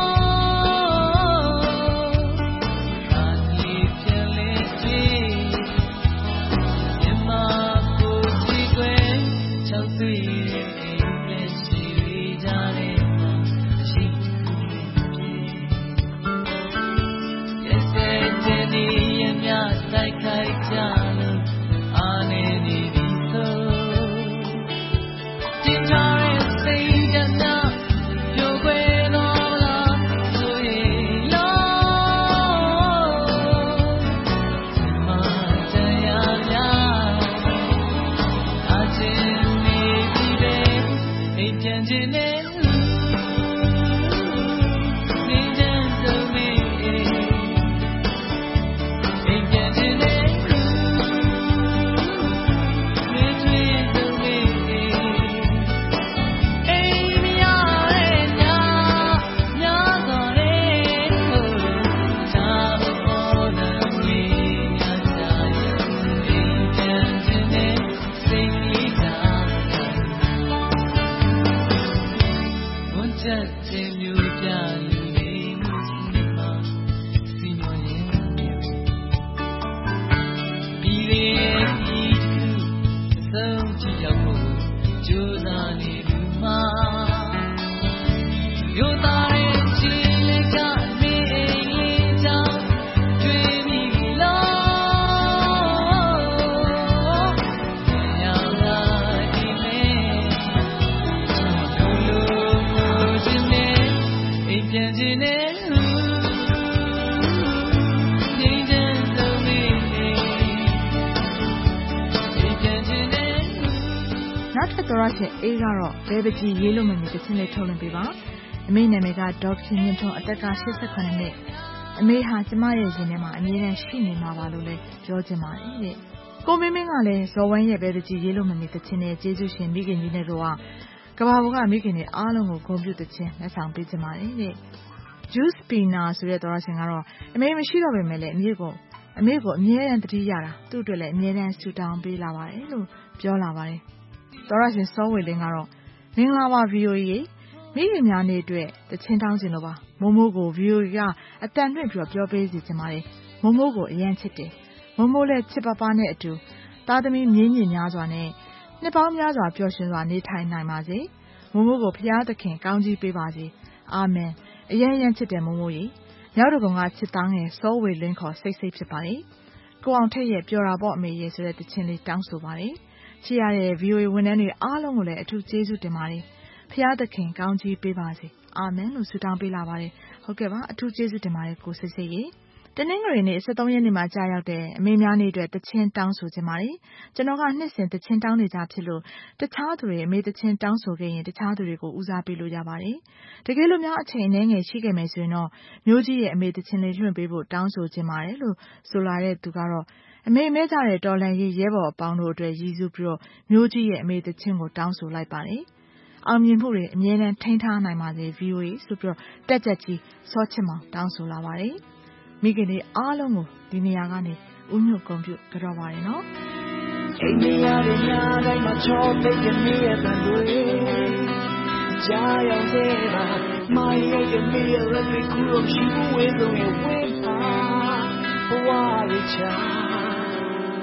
အေးကတော့ဘဲပကြီးရေးလို့မမြင်တချင်းလေးထုတ်လွှင့်ပေးပါအမေနာမည်ကဒေါက်တာမြင့်ထွန်းအသက်က၈၈နှစ်အမေဟာကျမရဲ့ရင်ထဲမှာအမြဲတမ်းရှိနေမှာပါလို့လည်းပြောချင်ပါတယ်တဲ့ကိုမင်းမင်းကလည်းဇော်ဝမ်းရဲ့ဘဲပကြီးရေးလို့မမြင်တချင်းနဲ့ကျေးဇူးရှင်မိခင်ကြီးနဲ့တို့ကကဘာပေါ်ကမိခင်တွေအားလုံးကိုဂုဏ်ပြုတချင်းလက်ဆောင်ပေးချင်ပါတယ်တဲ့ Juice Pina ဆိုတဲ့သောရရှင်ကတော့အမေမရှိတော့ပေမဲ့လည်းအမေကိုအမေကိုအမြဲတမ်းတတိရတာသူ့အတွက်လည်းအမြဲတမ်းဆူတောင်းပေးလာပါတယ်လို့ပြောလာပါတယ်သောရရှင်စောဝေလင်းကတော့မင်္ဂလာပါ ဗီအိုအေ မိခင်များနေ့အတွက်တချင်းတောင်းခြင်းလို့ပါမိုးမိုးကို ဗီအိုအေ ကအတန်လွှင့်ပြီးပြောပေးစီခြင်းပါတယ်မိုးမိုးကိုအရန်ချစ်တယ်မိုးမိုးလည်းချစ်ပပနဲ့အတူသားသမီးမြင်းမြင့်များစွာနဲ့နှစ်ပေါင်းများစွာပျော်ရွှင်စွာနေထိုင်နိုင်ပါစေမိုးမိုးကိုဖျားသခင်ကောင်းကြီးပေးပါစေအာမင်အရန်ရန်ချစ်တယ်မိုးမိုးရေမြောက်တကုံကချစ်သားငယ်စောဝေလင်းခေါ်စိတ်စိတ်ဖြစ်ပါတယ်ကိုအောင်ထက်ရဲ့ပျော်တာပေါ့အမေရဲ့ဆိုတဲ့တချင်းလေးတောင်းဆိုပါတယ်ချစ်ရတဲ့ ဗီအိုအေ ဝန်ထမ်းတွေအားလုံးကိုလည်းအထူးကျေးဇူးတင်ပါတယ်။ဖျားသခင်ကောင်းကြီးပေးပါစေ။အာမင်လို့ဆုတောင်းပေးလာပါတယ်။ဟုတ်ကဲ့ပါအထူးကျေးဇူးတင်ပါတယ်ကိုစိတ်စိတ်ရေ။တနင်္ဂနွေနေ့ဆယ်သုံးရက်နေ့မှာကြာရောက်တဲ့အမေများနေ့အတွက်တချင်းတောင်းဆိုခြင်းပါတယ်။ကျွန်တော်ကနှစ်စဉ်တချင်းတောင်းနေကြဖြစ်လို့တခြားသူတွေအမေတချင်းတောင်းဆိုခဲ့ရင်တခြားသူတွေကိုဦးစားပေးလို့ရပါတယ်။တကယ်လို့များအချိန်အနည်းငယ်ရှိခဲ့မယ်ဆိုရင်တော့မျိုးကြီးရဲ့အမေတချင်းလေးလွှင့်ပေးဖို့တောင်းဆိုခြင်းပါတယ်လို့ဆိုလာတဲ့သူကတော့အမေမဲကြတဲ့တော်လန်ရေးရဲဘော်အပေါင်းတို့အတွက်ရည်စူးပြီးတော့မျိုးကြီးရဲ့အမေတချင်းကိုတောင်းဆိုလိုက်ပါတယ်။အောင်မြင်မှုတွေအမြဲတမ်းထိန်းထားနိုင်ပါစေ ဗီအိုအေ ဆိုပြီးတော့တက်ကြက်ကြီးစောချစ်မောင်တောင်းဆိုလာပါတယ်။မိခင်တွေအားလုံးကိုဒီနေရာကနေဥညွတ်ဂုဏ်ပြုကြတော့ပါတယ်နော်။အိမ်မရတဲ့ညတိုင်းမှာချောသိတဲ့မိရဲ့တန်တွေကြားရောက်တဲ့ပါမိုင်းရဲ့ကမိရဲ့ရက်တွေခုလို့ရှိဝေးဆုံးရဲ့ဝေးပါဘဝရဲ့ချာ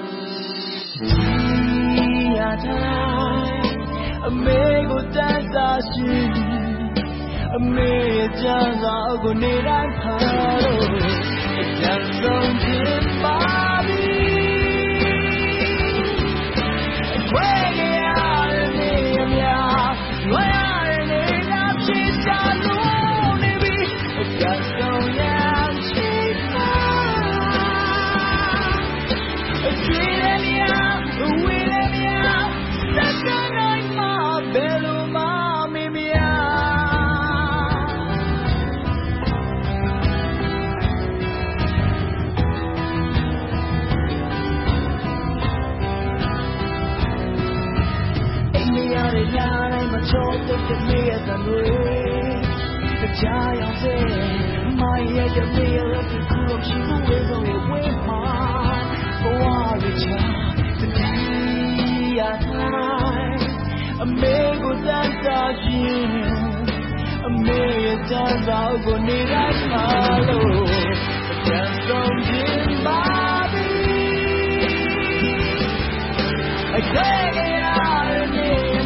Amigo danzashi Amigo danza Ogo nirai paro Dansong jin babi Kwege yare ni amya Wayare ni napchi chalo nibi Dansong yam chika Chile mya Wile mya Sakanai ma Belu ma mimya Yare yare ma chote ke mea tanwe The giant say My head ya mea lati kuro chibu wezo e weha Kawari cha The dia tai Amigo danza jin Amigo danza Ogo nirai palo Dance on jin babi I say yare ni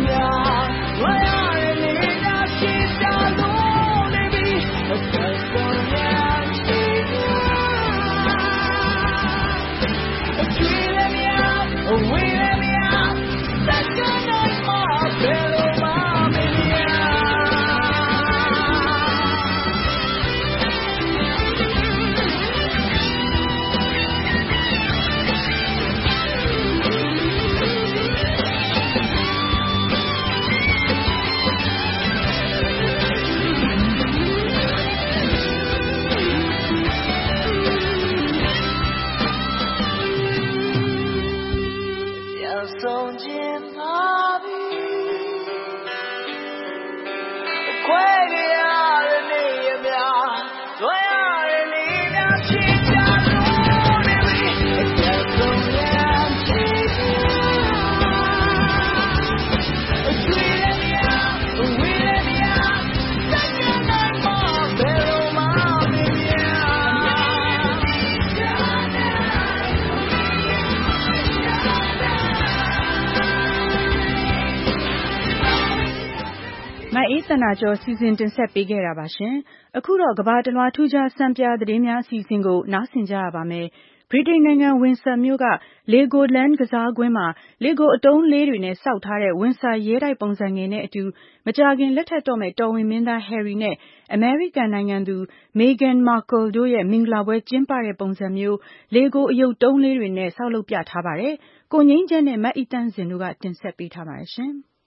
အေးသနာကျော်စီစဉ်တင်ဆက်ပေးခဲ့တာပါရှင်။အခုတော့ကဘာတလွှာထူးခြားစံပြသတင်းများအစီအစဉ်ကိုနားဆင်ကြရပါမယ်။ဗြိတိန်နိုင်ငံဝင်ဆာမြို့က Legoland ကစားကွင်းမှာ Lego အတုံးလေးတွေနဲ့စောက်ထားတဲ့ဝင်ဆာရဲတိုက်ပုံစံငယ်နဲ့အတူမကြာခင်လက်ထပ်တော့မဲ့တော်ဝင်မင်းသား Harry နဲ့အမေရိကန်နိုင်ငံသူ Meghan Markle တို့ရဲ့မင်္ဂလာပွဲကျင်းပတဲ့ပုံစံမျိုး Lego အယုတ်တုံးလေးတွေနဲ့ဆောက်လုပ်ပြထားပါတယ်။ကိုငိမ့်ချမ်းနဲ့မအီတန်းစင်တို့ကတင်ဆက်ပေးထားပါတယ်ရှင်။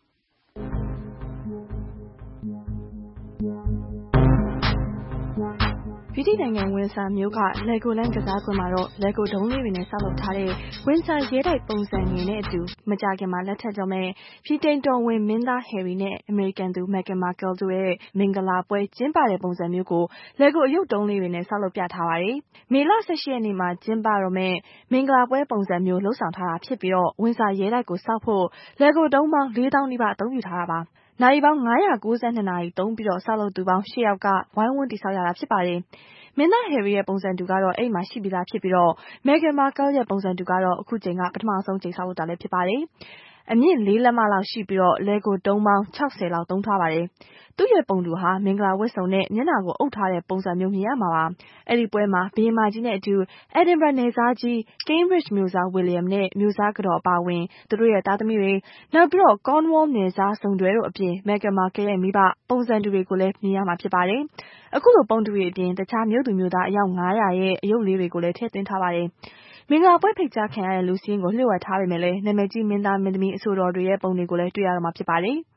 ဗြိတိန်နိုင်ငံဝင်ဆာမြို့က Legoland ကစားကွင်းမှာတော့ Lego ဒုံးလေးတွေနဲ့ဆောက်လုပ်ထားတဲ့ဝင်ဆာရဲတိုက်ပုံစံငယ်နဲ့အတူမကြာခင်မှာလက်ထပ်တော့မဲ့ဗြိတိန်တော်ဝင်မင်းသား Harry နဲ့အမေရိကန်သူ Meghan Markle တို့ရဲ့မင်္ဂလာပွဲကျင်းပတဲ့ပုံစံမျိုးကို Lego အယုတ်တုံးလေးတွေနဲ့ဆောက်လုပ်ပြထားပါတယ်။မေလ ၁၈ ရက်နေ့မှာကျင်းပတော့မဲ့မင်္ဂလာပွဲပုံစံမျိုးလှုပ်ဆောင်ထားတာဖြစ်ပြီးတော့ဝင်ဆာရဲတိုက်ကိုဆောက်ဖို့ Lego တုံးပေါင်းလေးသောင်းနီးပါးအသုံးပြုထားတာပါ။နာရီပေါင်း၅၉၂နာရီသုံးပြီးတော့ဆောက်လုပ်သူပေါင်း၈ယောက်ကဝိုင်းဝန်းတည်ဆောက်ရတာဖြစ်ပါတယ်။မင်းသား Harry ရဲ့ပုံစံတူကတော့အဲ့မှာရှိပြီးသားဖြစ်ပြီးတော့ Meghan Markle ရဲ့ပုံစံတူကတော့အခုချိန်ကပထမဆုံးချိန်ဆောက်လုပ်တာလည်းဖြစ်ပါတယ်။အမြင့်လေးလက်မလောက်ရှိပြီးတော့ Lego တုံးပေါင်း၆၀လောက်သုံးထားပါတယ်။သူ့ရဲ့ပုံတူဟာမင်္ဂလာဝတ်စုံနဲ့မျက်နှာကိုအုပ်ထားတဲ့ပုံစံမျိုးမြင်ရမှာပါ။အဲ့ဒီပွဲမှာဘုရင်မကြီးနဲ့အတူ Edinburgh နယ်စားကြီး Cambridge မြို့စား William နဲ့မြို့စားကတော်အပါအဝင်သူတို့ရဲ့သားသမီးတွေနောက်ပြီးတော့ Cornwall နယ်စားစုံတွဲတို့အပြင် Meghan Markle ရဲ့မိဘပုံစံတူတွေကိုလည်းမြင်ရမှာဖြစ်ပါတယ်။အခုလိုပုံတူတွေအပြင်တခြားမြို့သူမြို့သားအယောက်၅၀၀ရဲ့အယုတ်လေးတွေကိုလည်းထည့်သွင်းထားပါတယ်။မင်္ဂလာပွဲဖိတ်ကြားခံရတဲ့လူစင်းကိုလျှို့ဝှက်ထားပေမဲ့လည်းနာမည်ကြီးမင်းသားမင်းသမီးအဆိုတော်တွေရဲ့ပုံတွေကိုလည်းတွေ့ရတော့မှာဖြစ်ပါတယ်။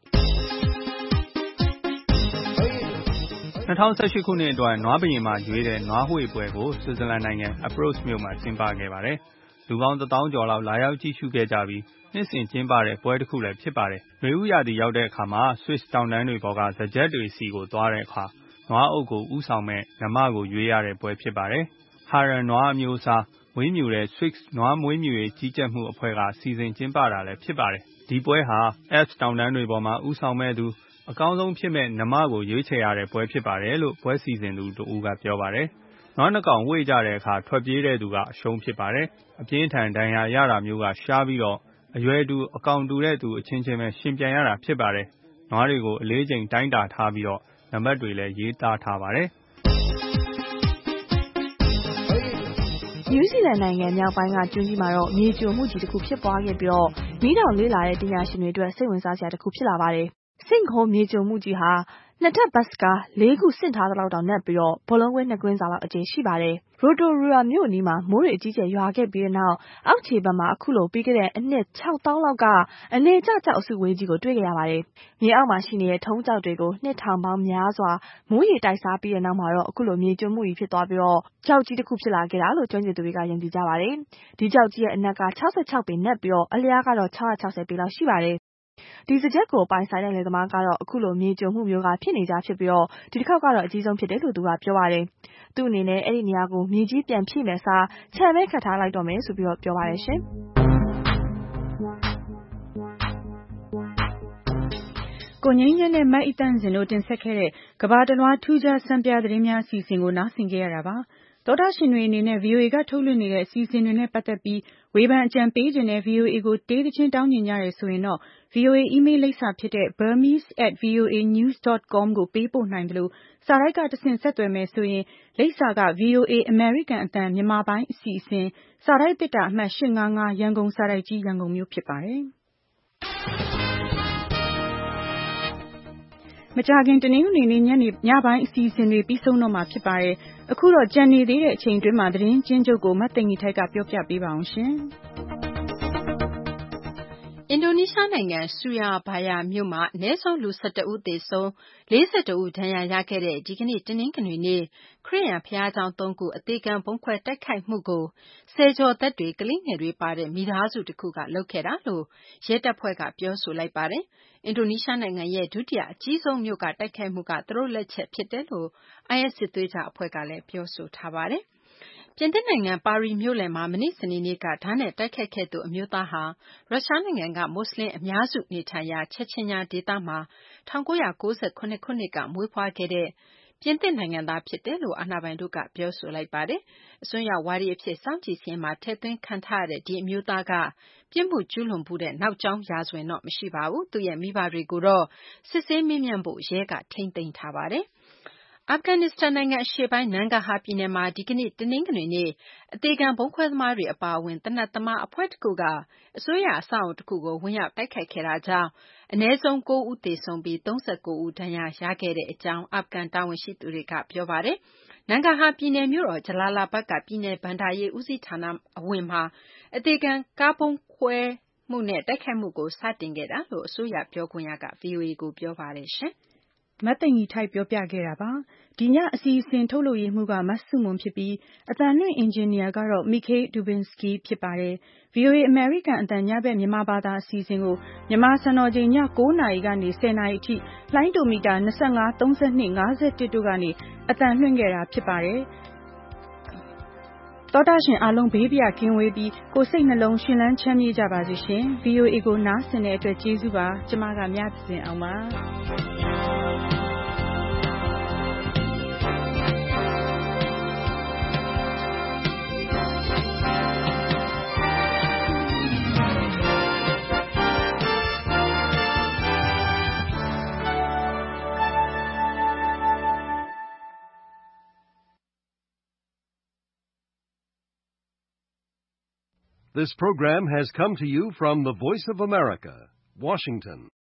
၂၀၁၈ခုနှစ်အတွက်နွားဘုရင်မှာရွေးတဲ့နွားဟွေပွဲကိုဆွစ်ဇာလန်နိုင်ငံ Apros မြို့မှာကျင်းပခဲ့ပါတယ်။လူပေါင်းတစ်သောင်းကျော်လောက်လာရောက်ကြည့်ရှုခဲ့ကြပြီးနှစ်စဉ်ကျင်းပတဲ့ပွဲတစ်ခုလည်းဖြစ်ပါတယ်။နွေဦးရာသီရောက်တဲ့အခါမှာ Swiss တောင်တန်းတွေပေါ်ကစားကြက်တွေစီကိုသွားတဲ့အခါနွားအုပ်ကိုဥဆောင်မဲ့နမကိုရွေးရတဲ့ပွဲဖြစ်ပါတယ်။ Haran နွားအမျိုးအစားမွေးမြူတဲ့ Swiss နွားမွေးမြူရေးကြီးကြပ်မှုအဖွဲ့ကစီစဉ်ကျင်းပတာလည်းဖြစ်ပါတယ်။ဒီပွဲဟာ Alps တောင်တန်းတွေပေါ်မှာဥဆောင်မဲ့သူအကောင်းဆုံးဖြစ်မဲ့နမကိုရွေးချယ်ရတဲ့ပွဲဖြစ်ပါတယ်လို့ပွဲစီစဉ်သူတဦးကပြောပါတယ်။နွားနှစ်ကောင်ဝေ့ကြတဲ့အခါထွက်ပြေးတဲ့သူကအရှုံးဖြစ်ပါတယ်။အပြင်းထန်ဒဏ်ရာရတာမျိုးကရှားပြီးတော့အရွယ်တူအကောင်တူတဲ့သူအချင်းချင်းပဲရှင်ပြန်ရတာဖြစ်ပါတယ်။နွားတွေကိုအလေးချိန်တိုင်းတာထားပြီးတော့နံပါတ်တွေလည်းရေးသားထားပါတယ်။နယူးဇီလန်နိုင်ငံမြောက်ပိုင်းကကျွန်းကြီးမှာတော့မြေပြိုမှုကြီးတစ်ခုဖြစ်ပွားခဲ့ပြီးတော့မီးတောင်လေ့လာတဲ့ပညာရှင်တွေအတွက်စိတ်ဝင်စားစရာတစ်ခုဖြစ်လာပါတယ်။စိန့်ခေါ်မြေပြိုမှုကြီးဟာနှစ်ထပ်ဘတ်စကားလေးခုဆင့်ထားသလောက်တောင်နက်ပြီးတော့ဘောလုံးကွင်းနှစ်ကွင်းစာလောက်အကျယ်ရှိပါတယ်။ရိုတိုရူရာမြို့အနီးမှာမိုးတွေအကြီးကျယ်ရွာခဲ့ပြီးတဲ့နောက်အောက်ခြေဘက်မှာအခုလိုပြီးခဲ့တဲ့အနှစ်ခြောက်သောင်းလောက်ကအနေကျကြောက်အစုဝေးကြီးကိုတွေ့ကြရပါတယ်။မြေအောက်မှာရှိနေတဲ့ထုံးကြောက်တွေကိုနှစ်ထောင်ပေါင်းများစွာမိုးရေတိုက်စားပြီးတဲ့နောက်မှာတော့အခုလိုမြေကျွန်းမှုကြီးဖြစ်သွားပြီးတော့ကြောက်ကြီးတစ်ခုဖြစ်လာခဲ့တာလို့ကျွမ်းကျင်သူတွေကယုံကြည်ကြပါတယ်။ဒီကြောက်ကြီးရဲ့အနက်က၆၆ပေနက်ပြီးတော့အလျားကတော့၆၆၀ပေလောက်ရှိပါတယ်။ဒီစကြက်ကိုပိုင်ဆိုင်တဲ့လယ်သမားကတော့အခုလိုမြေကျွံမှုမျိုးကဖြစ်နေကြဖြစ်ပြီးတော့ဒီတစ်ခေါက်ကတော့အကြီးဆုံးဖြစ်တယ်လို့သူကပြောပါတယ်။သူ့အနေနဲ့အဲ့ဒီနေရာကိုမြေကြီးပြန်ဖြည့်မယ်စားခြံမဲခတ်ထားလိုက်တော့မယ်ဆိုပြီးတော့ပြောပါတယ်ရှင်။ကိုငင်းညနဲ့မတ်အီတန်စင်တို့တင်ဆက်ခဲ့တဲ့ကဘာတလွားထူးခြားစံပြသတင်းများအစီအစဉ်ကိုနားဆင်ကြရတာပါ။သောတာရှင်တွေအနေနဲ့ ဗီအိုအေ ကထုတ်လွှင့်နေတဲ့အစီအစဉ်တွေနဲ့ပတ်သက်ပြီးဝေဖန်အကြံပေးခြင်းနဲ့ ဗီအိုအေ ကိုတေးသချင်းတောင်းကျင်ကြရဆိုရင်တော့ ဗီအိုအေ email လိပ်စာဖြစ်တဲ့ burmese at voanews dot com ကိုပေးပို့နိုင်တယ်လို့စာရိုက်ကတဆင့်ဆက်သွယ်မယ်ဆိုရင်လိပ်စာက ဗီအိုအေ American အသံမြန်မာပိုင်းအစီအစဉ်စာရိုက်တစ်တာအမှတ်၈၅၅ရန်ကုန်စာရိုက်ကြီးရန်ကုန်မြို့ဖြစ်ပါတယ်။မကြခင်တနင်္ဂနွေနေ့ညနေညပိုင်းအစီအစဉ်တွေပြီးဆုံးတော့မှာဖြစ်ပါတယ်။အခုတော့ကြံနေသေးတဲ့အချိန်တွင်းမှာသတင်းကျဉ်းချုပ်ကိုမတ်သိင်္ဂီထိုက်ကပြောပြပေးပါအောင်ရှင်။အင်ဒိုနီးရှားနိုင်ငံဆူရာဘာယာမြို့မှာအနည်းဆုံးလူ၁၁ဦးသေဆုံး၄၁ဦးဒဏ်ရာရခဲ့တဲ့ဒီကနေ့တနင်္ဂနွေနေ့ခရစ်ယာန်ဘုရားကျောင်းသုံးခုအသေခံဗုံးခွဲတိုက်ခိုက်မှုကိုဆယ်ကျော်သက်တွေကလေးငယ်တွေပါတဲ့မိသားစုတစ်ခုကလုပ်ခဲ့တာလို့ရဲတပ်ဖွဲ့ကပြောဆိုလိုက်ပါတယ်။အင်ဒိုနီးရှားနိုင်ငံရဲ့ဒုတိယအကြီးဆုံးမြို့ကတိုက်ခိုက်မှုကသူတို့လက်ချက်ဖြစ်တယ်လို့ အိုင်အက်စစ်သွေးကြွအဖွဲ့ကလည်းပြောဆိုထားပါတယ်။ပြင်သစ်နိုင်ငံပါရီမြို့လယ်မှာမနေ့စနေနေ့ကဓားနဲ့တိုက်ခိုက်ခဲ့သူအမျိုးသားဟာရုရှားနိုင်ငံကမွတ်စလင်အများစုနေထိုင်ရာချက်ချင်းညာဒေသမှာ၁၉၉၇ခုနှစ်ကမွေးဖွားခဲ့တဲ့ပြင်သစ်နိုင်ငံသားဖြစ်တယ်လို့အာဏာပိုင်တို့ကပြောဆိုလိုက်ပါတယ်။အစွန်းရောက်ဝါဒီအဖြစ်စောင့်ကြည့်စာရင်းမှာထည့်သွင်းခံထားရတဲ့ဒီအမျိုးသားကပြစ်မှုကျူးလွန်မှုတဲ့နောက်ကြောင်းရာဇဝင်တော့မရှိပါဘူး။သူ့ရဲ့မိဘတွေကိုတော့စစ်ဆေးမေးမြန်းဖို့ရဲကထိန်းသိမ်းထားပါတယ်။အာဖဂန်နစ္စတန်နိုင်ငံအရှေ့ပိုင်းနန်ဂဟာပြည်နယ်မှာဒီကနေ့တနင်္ဂနွေနေ့အသေခံဗုံးခွဲသမားတွေအပါအဝင်သေနတ်သမားအဖွဲ့တစ်ခုကအစိုးရအဆောက်အုံတစ်ခုကိုဝင်ရောက်တိုက်ခိုက်ခဲ့တာကြောင့်အနည်းဆုံး၉ဦးသေဆုံးပြီး၃၉ဦးဒဏ်ရာရခဲ့တဲ့အကြောင်းအာဖဂန်တာဝန်ရှိသူတွေကပြောပါတယ်။နန်ဂဟာပြည်နယ်မြို့တော်ဂျလာလာဘတ်ကပြည်နယ်ဘဏ္ဍာရေးဦးစီးဌာနအဝင်မှာအသေခံကားဗုံးခွဲမှုနဲ့တိုက်ခိုက်မှုကိုစတင်ခဲ့တာလို့အစိုးရပြောခွင့်ရက ဗွီအိုအေကိုပြောပါတယ်ရှင်။မတ်သိင်္ဂီထိုက်ပြောပြခဲ့တာပါ။ဒီညအစီအစဉ်ထုတ်လုပ်ရေးမှုကမတ်စုမွန်ဖြစ်ပြီးအသံလွှင့်အင်ဂျင်နီယာကတော့မီခေးဒူဘင်စကီဖြစ်ပါတယ်။ ဗီအိုအေအမေရိကန်အသံညဘက်မြန်မာဘာသာအစီအစဉ်ကိုမြန်မာစံတော်ချိန်ည၉နာရီကနေ၁၀နာရီအထိလှိုင်းတိုမီတာ၂၅ ၃၂ ၅၁တို့ကနေအသံလွှင့်ခဲ့တာဖြစ်ပါတယ်။သောတာရှင်အားလုံးဘေးပြကင်းဝေးပြီးကိုယ်စိတ်နှလုံးရှင်လန်းချမ်းမြေ့ကြပါစေရှင်။ ဗီအိုအေကိုနားဆင်တဲ့အတွက်ကျေးဇူးပါ။ကျမကမြတ်စင်အောင်ပါ။ This program has come to you from the Voice of America, Washington.